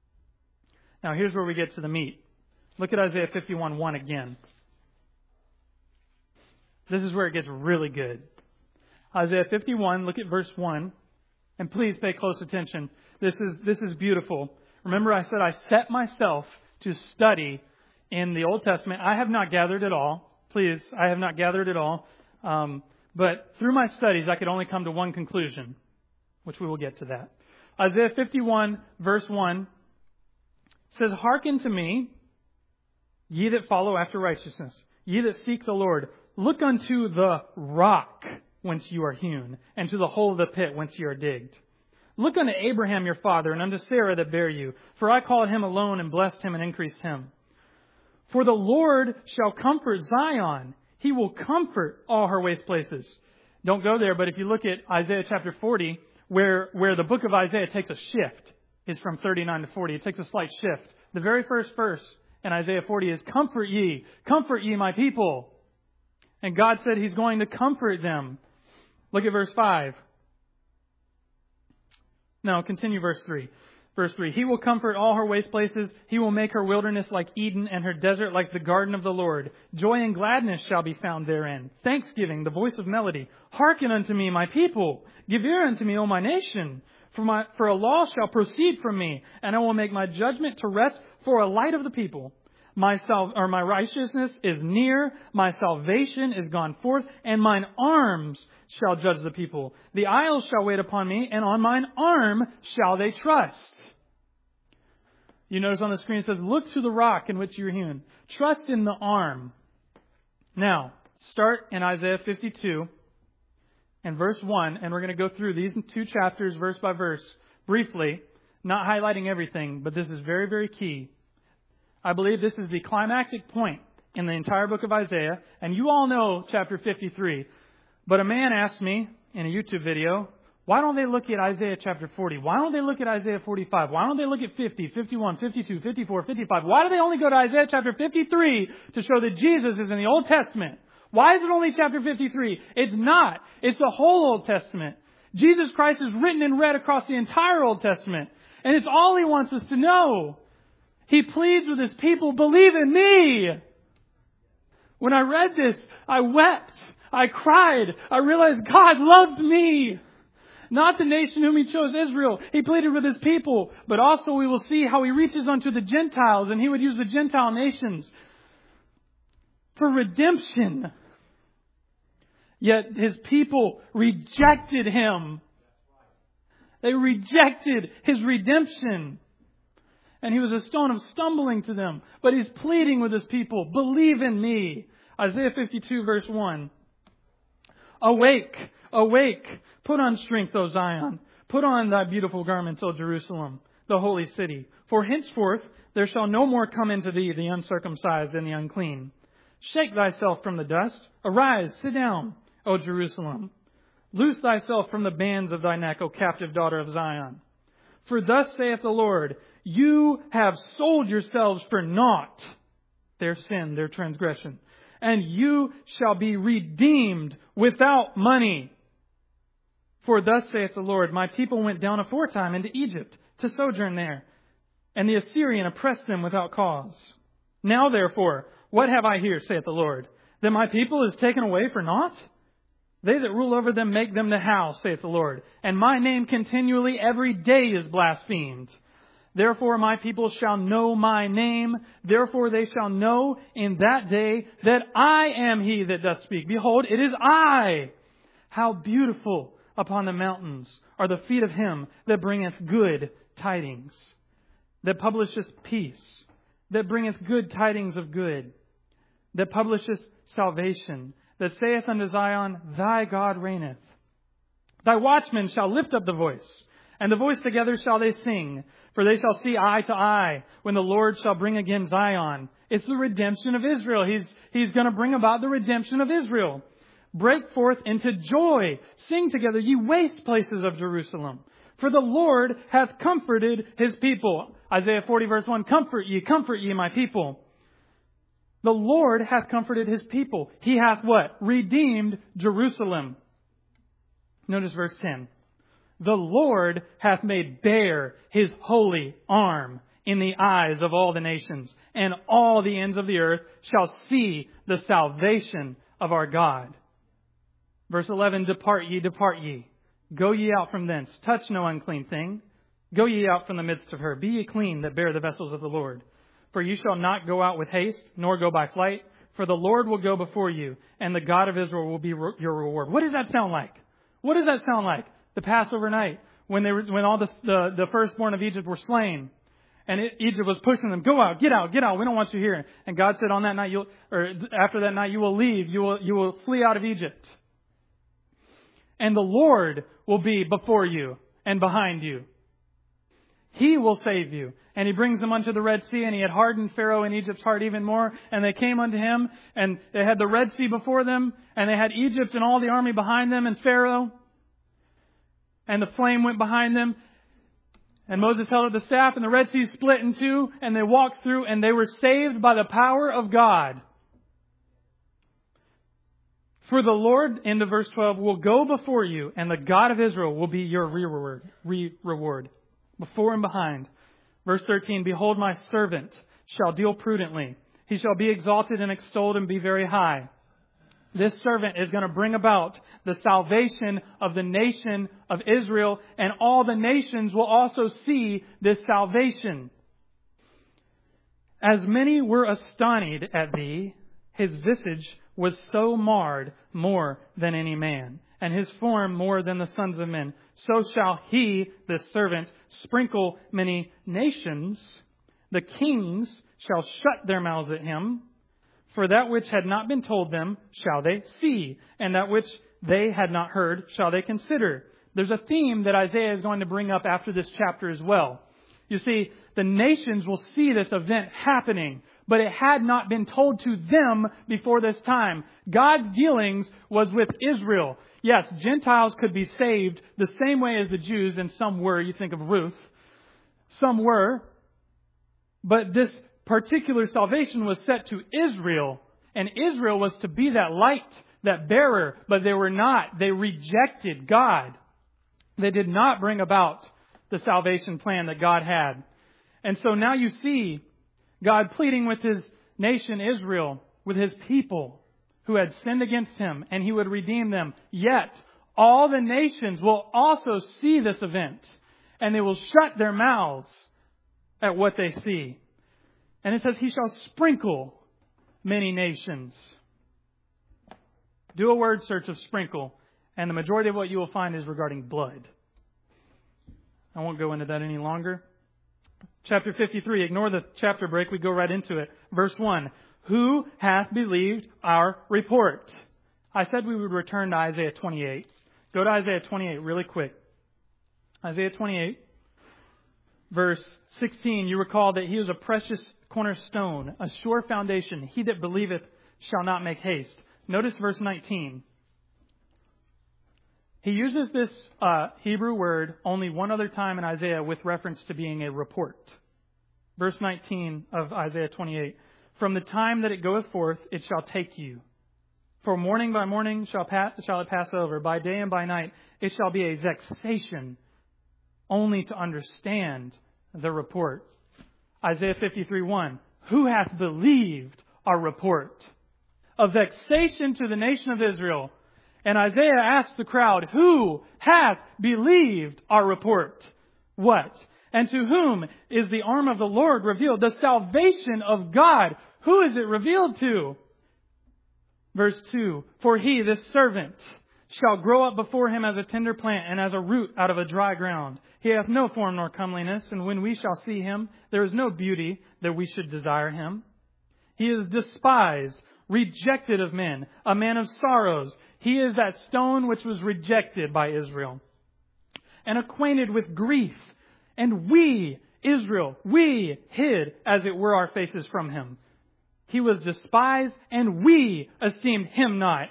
Now here's where we get to the meat. Look at Isaiah fifty-one one again. This is where it gets really good. Isaiah fifty-one, look at verse one. And please pay close attention. This is, this is beautiful. Remember I said I set myself to study in the Old Testament. I have not gathered it all. Please, I have not gathered it all. Um, but through my studies, I could only come to one conclusion, which we will get to that. Isaiah fifty-one, verse one says, "Hearken to me, ye that follow after righteousness, ye that seek the Lord. Look unto the rock whence you are hewn, and to the hole of the pit whence you are digged. Look unto Abraham your father, and unto Sarah that bare you. For I called him alone, and blessed him, and increased him. For the Lord shall comfort Zion. He will comfort all her waste places." Don't go there, but if you look at Isaiah chapter forty, where, where the book of Isaiah takes a shift, is from thirty-nine to forty. It takes a slight shift. The very first verse in Isaiah forty is, "Comfort ye, comfort ye my people." And God said He's going to comfort them. Look at verse five. No, continue verse three. Verse three, "He will comfort all her waste places. He will make her wilderness like Eden, and her desert like the garden of the Lord. Joy and gladness shall be found therein. Thanksgiving, the voice of melody. Hearken unto me, my people. Give ear unto me, O my nation. For my for a law shall proceed from me, and I will make my judgment to rest for a light of the people. My sal- or my righteousness is near, my salvation is gone forth, and mine arms shall judge the people. The isles shall wait upon me, and on mine arm shall they trust." You notice on the screen it says, "Look to the rock in which you are hewn." Trust in the arm. Now, start in Isaiah fifty-two and verse one, and we're going to go through these two chapters verse by verse briefly, not highlighting everything, but this is very, very key. I believe this is the climactic point in the entire book of Isaiah, and you all know chapter fifty-three. But a man asked me in a YouTube video, why don't they look at Isaiah chapter forty? Why don't they look at Isaiah forty-five? Why don't they look at fifty, fifty-one, fifty-two, fifty-four, fifty-five? Why do they only go to Isaiah chapter fifty-three to show that Jesus is in the Old Testament? Why is it only chapter fifty-three? It's not. It's the whole Old Testament. Jesus Christ is written and read across the entire Old Testament. And it's all He wants us to know. He pleads with His people, believe in me. When I read this, I wept. I cried. I realized God loves me. Not the nation whom He chose, Israel. He pleaded with His people. But also we will see how He reaches unto the Gentiles, and He would use the Gentile nations for redemption. Yet His people rejected Him. They rejected His redemption. And He was a stone of stumbling to them. But He's pleading with His people, believe in me. Isaiah fifty-two verse one. Awake, awake, put on strength, O Zion. Put on thy beautiful garments, O Jerusalem, the holy city. For henceforth there shall no more come into thee the uncircumcised and the unclean. Shake thyself from the dust. Arise, sit down, O Jerusalem. Loose thyself from the bands of thy neck, O captive daughter of Zion. For thus saith the Lord, you have sold yourselves for naught, their sin, their transgression, and you shall be redeemed without money. For thus saith the Lord, my people went down aforetime into Egypt to sojourn there, and the Assyrian oppressed them without cause. Now therefore, what have I here, saith the Lord, that my people is taken away for naught? They that rule over them make them to house, saith the Lord, and my name continually every day is blasphemed. Therefore my people shall know my name. Therefore they shall know in that day that I am He that doth speak. Behold, it is I. How beautiful upon the mountains are the feet of him that bringeth good tidings, that publisheth peace, that bringeth good tidings of good, that publisheth salvation, that saith unto Zion, thy God reigneth. Thy watchmen shall lift up the voice, and the voice together shall they sing. For they shall see eye to eye when the Lord shall bring again Zion. It's the redemption of Israel. He's, he's going to bring about the redemption of Israel. Break forth into joy. Sing together, ye waste places of Jerusalem. For the Lord hath comforted His people. Isaiah forty verse one, comfort ye, comfort ye, my people. The Lord hath comforted His people. He hath what? Redeemed Jerusalem. Notice verse ten. The Lord hath made bare His holy arm in the eyes of all the nations, and all the ends of the earth shall see the salvation of our God. Verse eleven, depart ye, depart ye. Go ye out from thence. Touch no unclean thing. Go ye out from the midst of her. Be ye clean that bear the vessels of the Lord. For you shall not go out with haste, nor go by flight. For the Lord will go before you, and the God of Israel will be re- your reward. What does that sound like? What does that sound like? The Passover night, when they were, when all the, the, the firstborn of Egypt were slain. And it, Egypt was pushing them, go out, get out, get out. We don't want you here. And God said, on that night, you'll, or after that night, you will leave. You will, you will flee out of Egypt. And the Lord will be before you and behind you. He will save you. And He brings them unto the Red Sea, and He had hardened Pharaoh in Egypt's heart even more. And they came unto Him, and they had the Red Sea before them, and they had Egypt and all the army behind them, and Pharaoh. And the flame went behind them. And Moses held up the staff, and the Red Sea split in two, and they walked through, and they were saved by the power of God. For the Lord, into verse twelve, will go before you, and the God of Israel will be your reward, re-reward, before and behind. Verse thirteen, behold, my servant shall deal prudently. He shall be exalted and extolled and be very high. This servant is going to bring about the salvation of the nation of Israel, and all the nations will also see this salvation. As many were astonished at thee, his visage was so marred more than any man, and his form more than the sons of men. So shall he, this servant, sprinkle many nations. The kings shall shut their mouths at him. For that which had not been told them shall they see, and that which they had not heard shall they consider. There's a theme that Isaiah is going to bring up after this chapter as well. You see, the nations will see this event happening, but it had not been told to them before this time. God's dealings was with Israel. Yes, Gentiles could be saved the same way as the Jews, and some were. You think of Ruth. Some were. But this particular salvation was set to Israel, and Israel was to be that light, that bearer, but they were not. They rejected God. They did not bring about the salvation plan that God had. And so now you see God pleading with His nation Israel, with His people who had sinned against Him, and He would redeem them. Yet all the nations will also see this event, and they will shut their mouths at what they see. And it says, He shall sprinkle many nations. Do a word search of sprinkle, and the majority of what you will find is regarding blood. I won't go into that any longer. Chapter fifty-three, ignore the chapter break, we go right into it. Verse one, who hath believed our report? I said we would return to Isaiah twenty-eight. Go to Isaiah twenty-eight really quick. Isaiah twenty-eight. Verse sixteen, you recall that He is a precious cornerstone, a sure foundation. He that believeth shall not make haste. Notice verse nineteen. He uses this uh, Hebrew word only one other time in Isaiah with reference to being a report. Verse nineteen of Isaiah twenty-eight. From the time that it goeth forth, it shall take you. For morning by morning shall, pass, shall it pass over. By day and by night it shall be a vexation only to understand the report. Isaiah fifty-three one. Who hath believed our report? A vexation to the nation of Israel. And Isaiah asked the crowd, who hath believed our report? What? And to whom is the arm of the Lord revealed? The salvation of God. Who is it revealed to? Verse two. For he, this servant, shall grow up before him as a tender plant and as a root out of a dry ground. He hath no form nor comeliness, and when we shall see him, there is no beauty that we should desire him. He is despised, rejected of men, a man of sorrows. He is that stone which was rejected by Israel, and acquainted with grief. And we, Israel, we hid, as it were, our faces from him. He was despised, and we esteemed him not.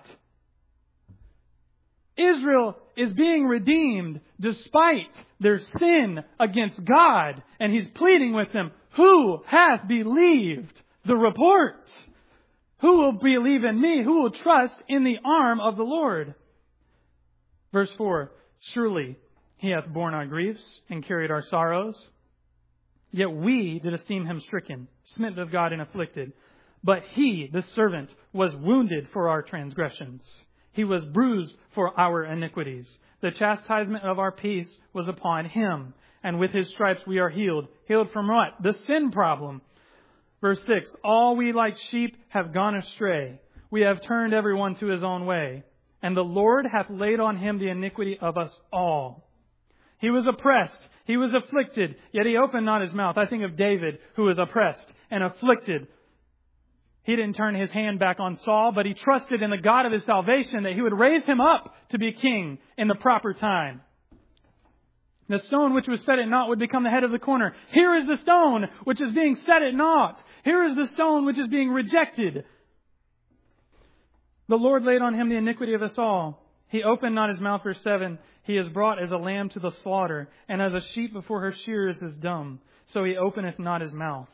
Israel is being redeemed despite their sin against God. And He's pleading with them, who hath believed the report? Who will believe in me? Who will trust in the arm of the Lord? Verse four, surely He hath borne our griefs and carried our sorrows. Yet we did esteem Him stricken, smitten of God and afflicted. But He, the servant, was wounded for our transgressions. He was bruised for our iniquities. The chastisement of our peace was upon Him. And with His stripes we are healed. Healed from what? The sin problem. Verse six, all we like sheep have gone astray. We have turned everyone to his own way. And the Lord hath laid on Him the iniquity of us all. He was oppressed. He was afflicted. Yet He opened not His mouth. I think of David, who was oppressed and afflicted. He didn't turn his hand back on Saul, but he trusted in the God of his salvation that He would raise him up to be king in the proper time. The stone which was set at naught would become the head of the corner. Here is the stone which is being set at naught. Here is the stone which is being rejected. The Lord laid on Him the iniquity of us all. He opened not His mouth, verse seven. He is brought as a lamb to the slaughter, and as a sheep before her shearers is dumb. So He openeth not His mouth.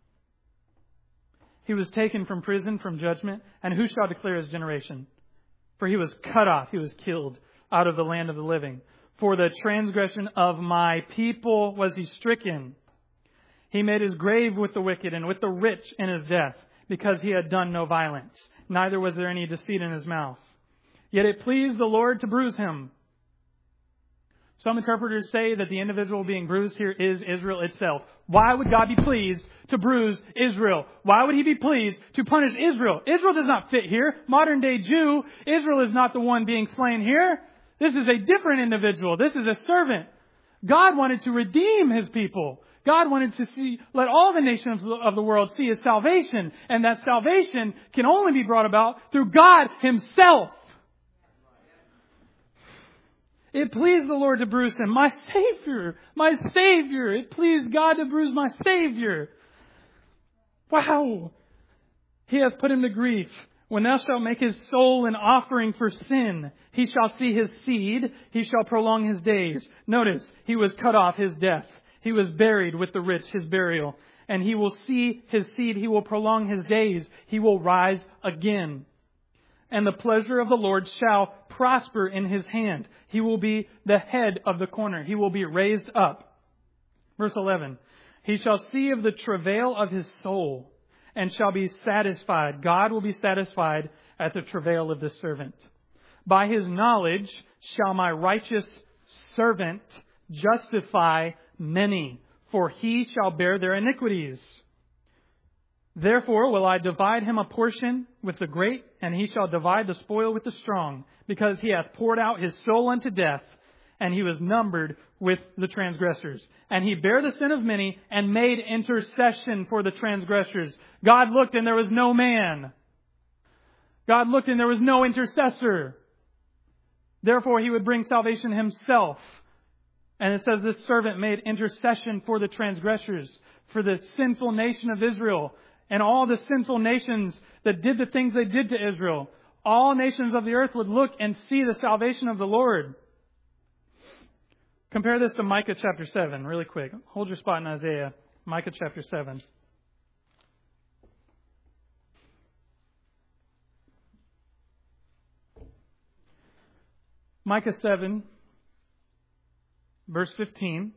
He was taken from prison, from judgment, and who shall declare His generation? For He was cut off, He was killed out of the land of the living. For the transgression of my people was He stricken. He made His grave with the wicked and with the rich in His death, because He had done no violence. Neither was there any deceit in His mouth. Yet it pleased the Lord to bruise Him. Some interpreters say that the individual being bruised here is Israel itself. Why would God be pleased to bruise Israel? Why would He be pleased to punish Israel? Israel does not fit here. Modern day Jew, Israel is not the one being slain here. This is a different individual. This is a servant. God wanted to redeem His people. God wanted to see, let all the nations of the world see His salvation. And that salvation can only be brought about through God Himself. It pleased the Lord to bruise Him. My Savior, my Savior. It pleased God to bruise my Savior. Wow. He hath put Him to grief. When thou shalt make His soul an offering for sin, He shall see His seed. He shall prolong His days. Notice, He was cut off, His death. He was buried with the rich, His burial. And He will see His seed. He will prolong His days. He will rise again. And the pleasure of the Lord shall prosper in His hand. He will be the head of the corner. He will be raised up. Verse eleven. He shall see of the travail of His soul and shall be satisfied. God will be satisfied at the travail of this servant. By His knowledge shall my righteous servant justify many, for he shall bear their iniquities. Therefore will I divide him a portion with the great, and he shall divide the spoil with the strong, because he hath poured out his soul unto death, and he was numbered with the transgressors. And he bare the sin of many, and made intercession for the transgressors. God looked, and there was no man. God looked, and there was no intercessor. Therefore He would bring salvation Himself. And it says this servant made intercession for the transgressors, for the sinful nation of Israel, and all the sinful nations that did the things they did to Israel. All nations of the earth would look and see the salvation of the Lord. Compare this to Micah chapter seven, really quick. Hold your spot in Isaiah. Micah chapter seven. Micah seven, verse fifteen.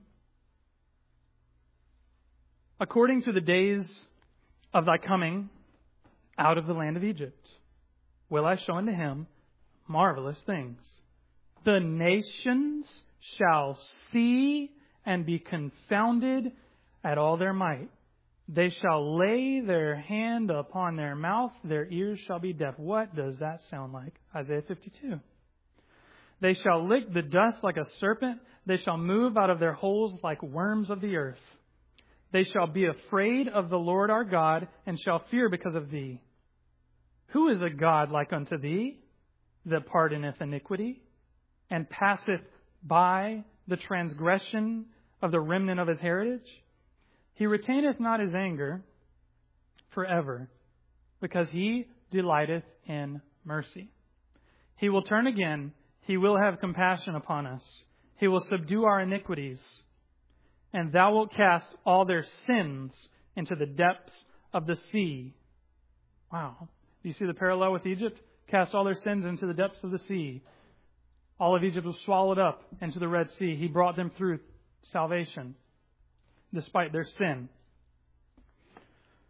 According to the days of thy coming out of the land of Egypt, will I show unto him marvelous things. The nations shall see and be confounded at all their might. They shall lay their hand upon their mouth, their ears shall be deaf. What does that sound like? Isaiah fifty-two. They shall lick the dust like a serpent. They shall move out of their holes like worms of the earth. They shall be afraid of the Lord our God, and shall fear because of thee. Who is a God like unto thee, that pardoneth iniquity, and passeth by the transgression of the remnant of his heritage? He retaineth not his anger forever, because he delighteth in mercy. He will turn again. He will have compassion upon us. He will subdue our iniquities. And thou wilt cast all their sins into the depths of the sea. Wow. Do you see the parallel with Egypt? Cast all their sins into the depths of the sea. All of Egypt was swallowed up into the Red Sea. He brought them through salvation, despite their sin.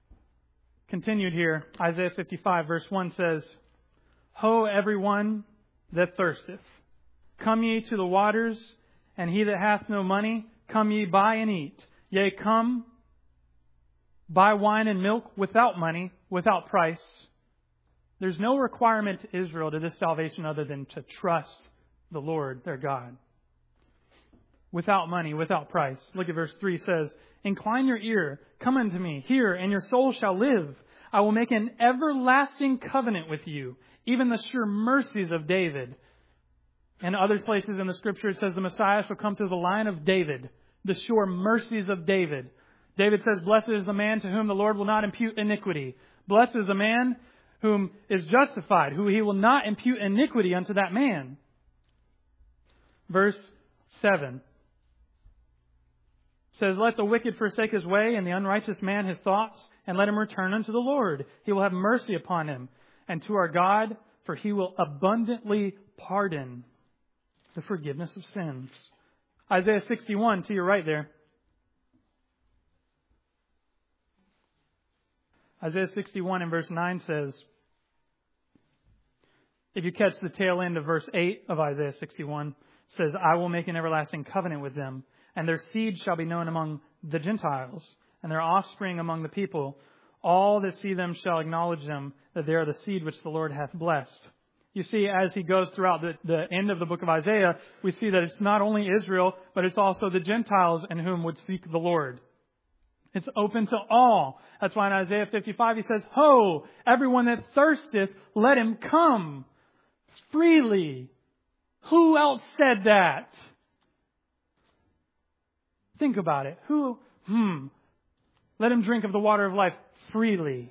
Continued here, Isaiah fifty-five verse one says, Ho, everyone that thirsteth. Come ye to the waters, and he that hath no money, come ye buy and eat. Yea, come, buy wine and milk without money, without price. There's no requirement to Israel to this salvation other than to trust the Lord, their God. Without money, without price. Look at verse three says, Incline your ear, come unto me, hear, and your soul shall live. I will make an everlasting covenant with you, even the sure mercies of David. And other places in the Scripture it says the Messiah shall come through the line of David, the sure mercies of David. David says, Blessed is the man to whom the Lord will not impute iniquity. Blessed is the man whom is justified, who he will not impute iniquity unto that man. Verse seven says, Let the wicked forsake his way, and the unrighteous man his thoughts, and let him return unto the Lord. He will have mercy upon him, and to our God, for he will abundantly pardon the forgiveness of sins. Isaiah sixty-one, to your right there. Isaiah sixty-one and verse nine says, if you catch the tail end of verse eight of Isaiah sixty-one, says, I will make an everlasting covenant with them, and their seed shall be known among the Gentiles, and their offspring among the people. All that see them shall acknowledge them, that they are the seed which the Lord hath blessed. You see, as he goes throughout the, the end of the book of Isaiah, we see that it's not only Israel, but it's also the Gentiles in whom would seek the Lord. It's open to all. That's why in Isaiah fifty-five he says, Ho, everyone that thirsteth, let him come freely. Who else said that? Think about it. Who? Hmm. Let him drink of the water of life freely.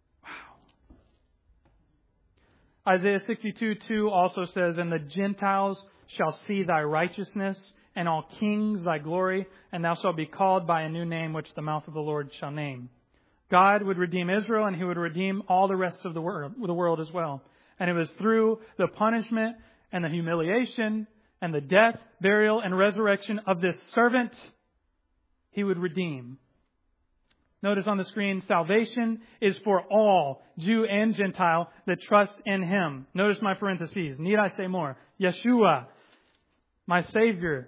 Wow. Isaiah sixty-two two also says, And the Gentiles shall see thy righteousness, and all kings thy glory, and thou shalt be called by a new name which the mouth of the Lord shall name. God would redeem Israel, and he would redeem all the rest of the world, the world as well. And it was through the punishment and the humiliation and the death, burial, and resurrection of this servant he would redeem. Notice on the screen, salvation is for all, Jew and Gentile, that trust in him. Notice my parentheses. Need I say more? Yeshua, my Savior.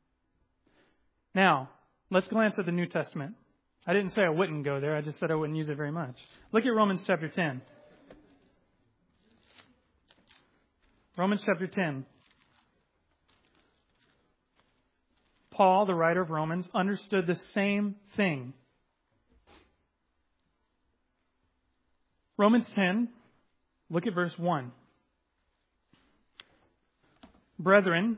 Now, let's glance at the New Testament. I didn't say I wouldn't go there. I just said I wouldn't use it very much. Look at Romans chapter ten. Romans chapter ten. Paul, the writer of Romans, understood the same thing. Romans ten, look at verse one. Brethren,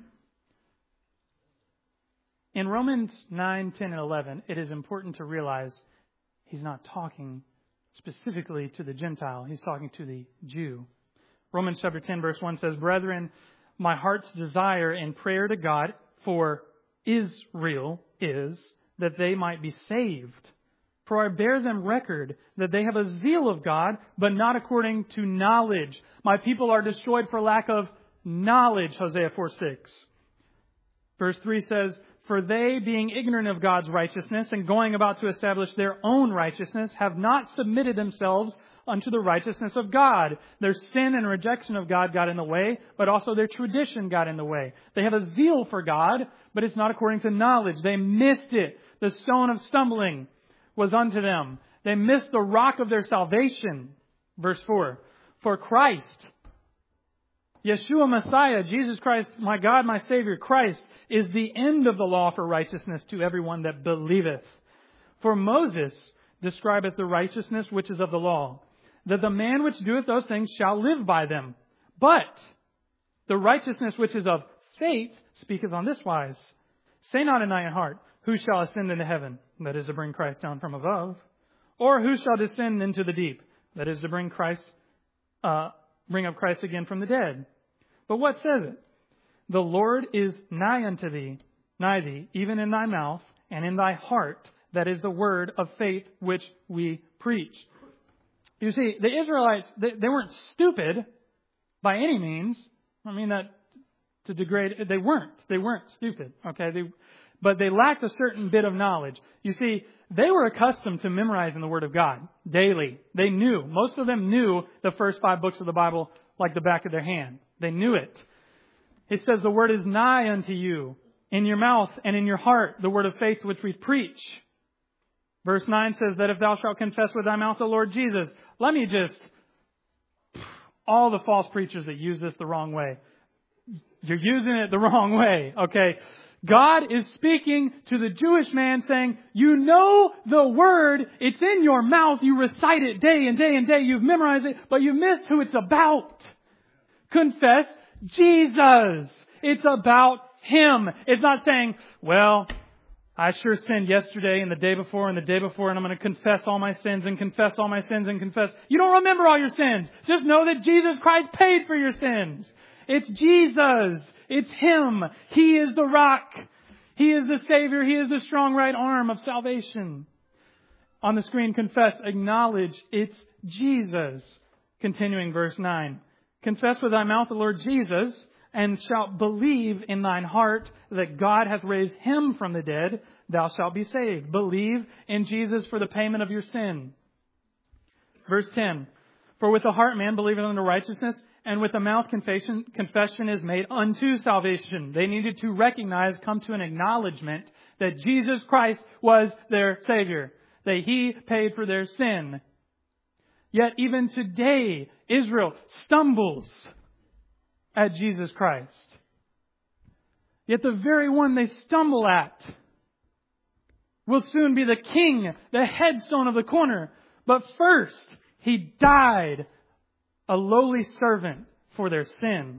in Romans nine, ten, and eleven, it is important to realize he's not talking specifically to the Gentile. He's talking to the Jew. Romans chapter ten, verse one says, Brethren, my heart's desire in prayer to God for Israel is that they might be saved. For I bear them record that they have a zeal of God, but not according to knowledge. My people are destroyed for lack of knowledge, Hosea four six. Verse three says, For they, being ignorant of God's righteousness and going about to establish their own righteousness, have not submitted themselves unto the righteousness of God. Their sin and rejection of God got in the way, but also their tradition got in the way. They have a zeal for God, but it's not according to knowledge. They missed it. The stone of stumbling was unto them. They missed the rock of their salvation. Verse four. For Christ, Yeshua Messiah, Jesus Christ, my God, my Savior, Christ, is the end of the law for righteousness to everyone that believeth. For Moses describeth the righteousness which is of the law, that the man which doeth those things shall live by them. But the righteousness which is of faith speaketh on this wise. Say not in thine heart, Who shall ascend into heaven? That is to bring Christ down from above. Or who shall descend into the deep? That is to bring Christ, uh, bring up Christ again from the dead. But what says it? The Lord is nigh unto thee, nigh thee, even in thy mouth and in thy heart. That is the word of faith which we preach. You see, the Israelites, they, they weren't stupid by any means. I mean that to degrade, they weren't. They weren't stupid, okay? They, but they lacked a certain bit of knowledge. You see, they were accustomed to memorizing the Word of God daily. They knew. Most of them knew the first five books of the Bible like the back of their hand. They knew it. It says the word is nigh unto you, in your mouth and in your heart, the word of faith which we preach. Verse nine says that if thou shalt confess with thy mouth the Lord Jesus. Let me just, all the false preachers that use this the wrong way, you're using it the wrong way, okay? God is speaking to the Jewish man saying, you know the word, it's in your mouth, you recite it day and day and day, you've memorized it, but you missed who it's about. Confess Jesus. It's about Him. It's not saying, well, I sure sinned yesterday and the day before and the day before, and I'm going to confess all my sins and confess all my sins and confess. You don't remember all your sins. Just know that Jesus Christ paid for your sins. It's Jesus. It's Him. He is the rock. He is the Savior. He is the strong right arm of salvation. On the screen, confess, acknowledge, it's Jesus. Continuing verse nine. Confess with thy mouth the Lord Jesus, and shalt believe in thine heart that God hath raised Him from the dead, thou shalt be saved. Believe in Jesus for the payment of your sin. Verse ten. For with the heart man believeth unto righteousness, and with the mouth confession, confession is made unto salvation. They needed to recognize, come to an acknowledgement that Jesus Christ was their Savior. That He paid for their sin. Yet even today, Israel stumbles at Jesus Christ. Yet the very one they stumble at will soon be the king, the headstone of the corner. But first, He died a lowly servant for their sin.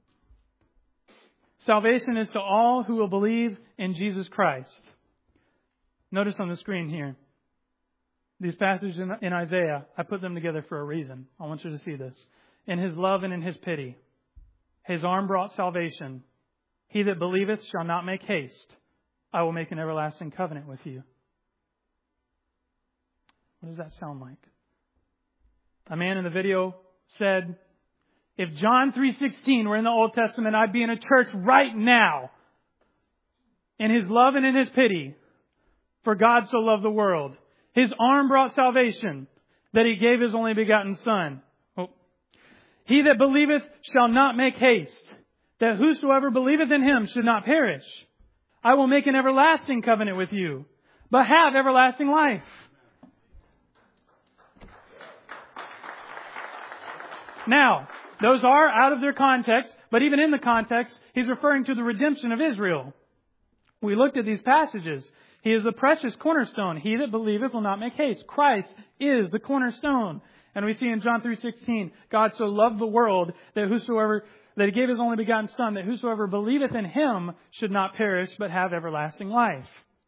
Salvation is to all who will believe in Jesus Christ. Notice on the screen here, these passages in, in Isaiah, I put them together for a reason. I want you to see this. In His love and in His pity, His arm brought salvation. He that believeth shall not make haste. I will make an everlasting covenant with you. What does that sound like? A man in the video said, if John three sixteen were in the Old Testament, I'd be in a church right now. In His love and in His pity, for God so loved the world. His arm brought salvation, that He gave His only begotten Son. Oh. He that believeth shall not make haste, that whosoever believeth in Him should not perish. I will make an everlasting covenant with you, but have everlasting life. Now, those are out of their context, but even in the context, He's referring to the redemption of Israel. We looked at these passages. He is the precious cornerstone. He that believeth will not make haste. Christ is the cornerstone. And we see in John three sixteen, God so loved the world that whosoever, that He gave His only begotten Son, that whosoever believeth in Him should not perish, but have everlasting life.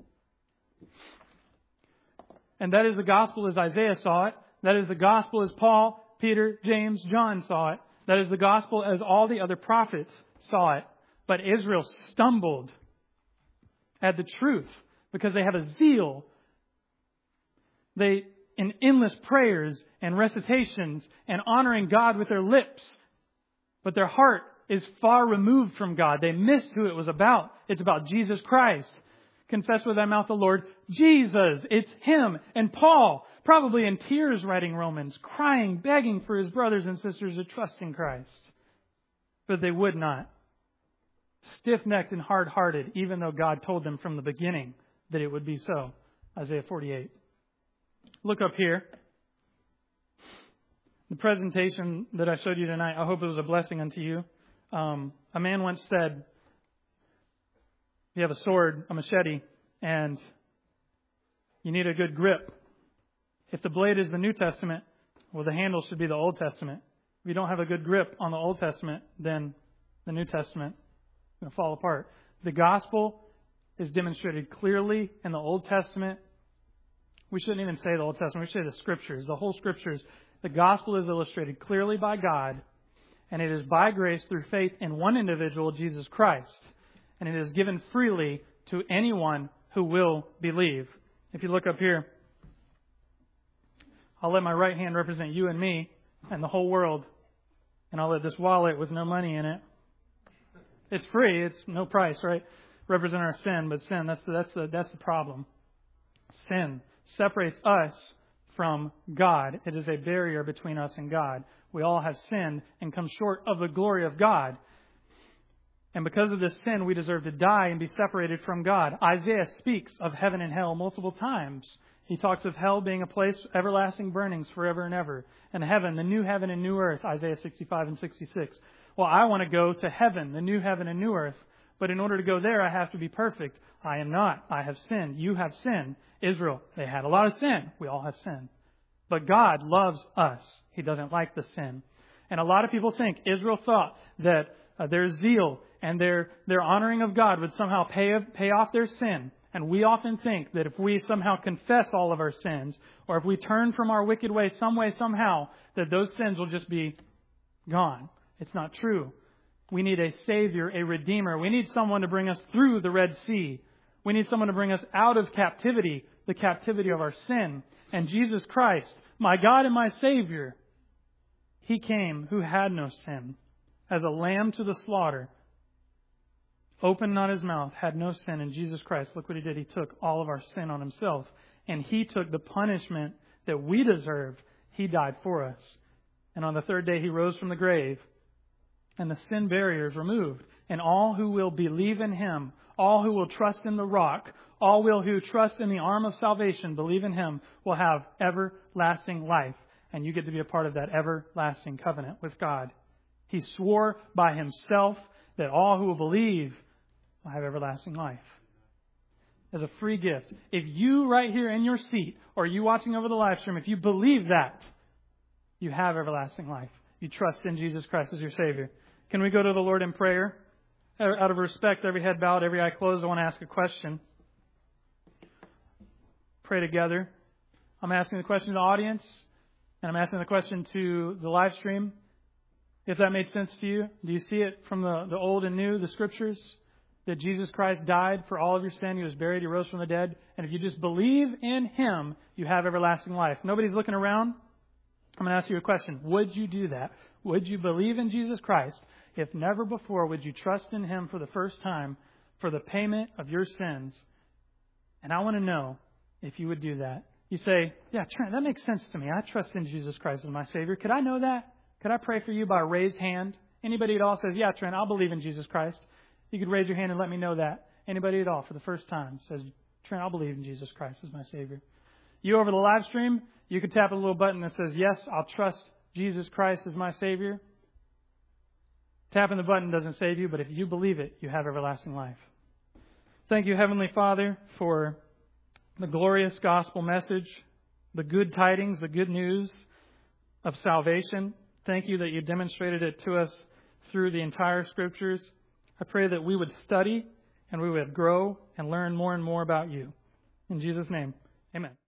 And that is the gospel as Isaiah saw it. That is the gospel as Paul, Peter, James, John saw it. That is the gospel as all the other prophets saw it. But Israel stumbled at the truth because they have a zeal. They, in endless prayers and recitations and honoring God with their lips. But their heart is far removed from God. They missed who it was about. It's about Jesus Christ. Confess with thy mouth the Lord Jesus. It's Him. And Paul, probably in tears writing Romans, crying, begging for his brothers and sisters to trust in Christ. But they would not. Stiff-necked and hard-hearted, even though God told them from the beginning that it would be so. Isaiah forty-eight. Look up here. The presentation that I showed you tonight, I hope it was a blessing unto you. Um, a man once said, you have a sword, a machete, and you need a good grip. If the blade is the New Testament, well, the handle should be the Old Testament. If you don't have a good grip on the Old Testament, then the New Testament is going to fall apart. The gospel is demonstrated clearly in the Old Testament. We shouldn't even say the Old Testament. We should say the Scriptures. The whole Scriptures. The gospel is illustrated clearly by God, and it is by grace through faith in one individual, Jesus Christ. And it is given freely to anyone who will believe. If you look up here, I'll let my right hand represent you and me and the whole world. And I'll let this wallet with no money in it. It's free. It's no price, right? Represent our sin, but sin, that's the, that's the, that's the problem. Sin separates us from God. It is a barrier between us and God. We all have sinned and come short of the glory of God. And because of this sin, we deserve to die and be separated from God. Isaiah speaks of heaven and hell multiple times. He talks of hell being a place, everlasting burnings forever and ever. And heaven, the new heaven and new earth, Isaiah sixty-five and sixty-six. Well, I want to go to heaven, the new heaven and new earth. But in order to go there, I have to be perfect. I am not. I have sinned. You have sinned. Israel, they had a lot of sin. We all have sin. But God loves us. He doesn't like the sin. And a lot of people think Israel thought that uh, their zeal and their, their honoring of God would somehow pay, pay off their sin. And we often think that if we somehow confess all of our sins, or if we turn from our wicked ways some way, somehow, that those sins will just be gone. It's not true. We need a Savior, a Redeemer. We need someone to bring us through the Red Sea. We need someone to bring us out of captivity, the captivity of our sin. And Jesus Christ, my God and my Savior, He came who had no sin, as a lamb to the slaughter, opened not His mouth, had no sin. And Jesus Christ, look what He did. He took all of our sin on Himself. And He took the punishment that we deserved. He died for us. And on the third day He rose from the grave. And the sin barrier is removed. And all who will believe in Him, all who will trust in the rock, all will who trust in the arm of salvation, believe in Him, will have everlasting life. And you get to be a part of that everlasting covenant with God. He swore by Himself that all who will believe will have everlasting life. As a free gift. If you right here in your seat, or you watching over the live stream, if you believe that, you have everlasting life. You trust in Jesus Christ as your Savior. Can we go to the Lord in prayer? Out of respect, every head bowed, every eye closed, I want to ask a question. Pray together. I'm asking the question to the audience, and I'm asking the question to the live stream. If that made sense to you, do you see it from the, the old and new, the Scriptures? That Jesus Christ died for all of your sin. He was buried. He rose from the dead. And if you just believe in Him, you have everlasting life. Nobody's looking around. I'm going to ask you a question. Would you do that? Would you believe in Jesus Christ? If never before, would you trust in Him for the first time for the payment of your sins? And I want to know if you would do that. You say, yeah, Trent, that makes sense to me. I trust in Jesus Christ as my Savior. Could I know that? Could I pray for you by a raised hand? Anybody at all says, yeah, Trent, I'll believe in Jesus Christ. You could raise your hand and let me know that. Anybody at all for the first time says, Trent, I'll believe in Jesus Christ as my Savior. You over the live stream, you could tap a little button that says, yes, I'll trust Jesus Christ as my Savior. Tapping the button doesn't save you, but if you believe it, you have everlasting life. Thank you, Heavenly Father, for the glorious gospel message, the good tidings, the good news of salvation. Thank you that you demonstrated it to us through the entire Scriptures. I pray that we would study and we would grow and learn more and more about you. In Jesus' name, amen.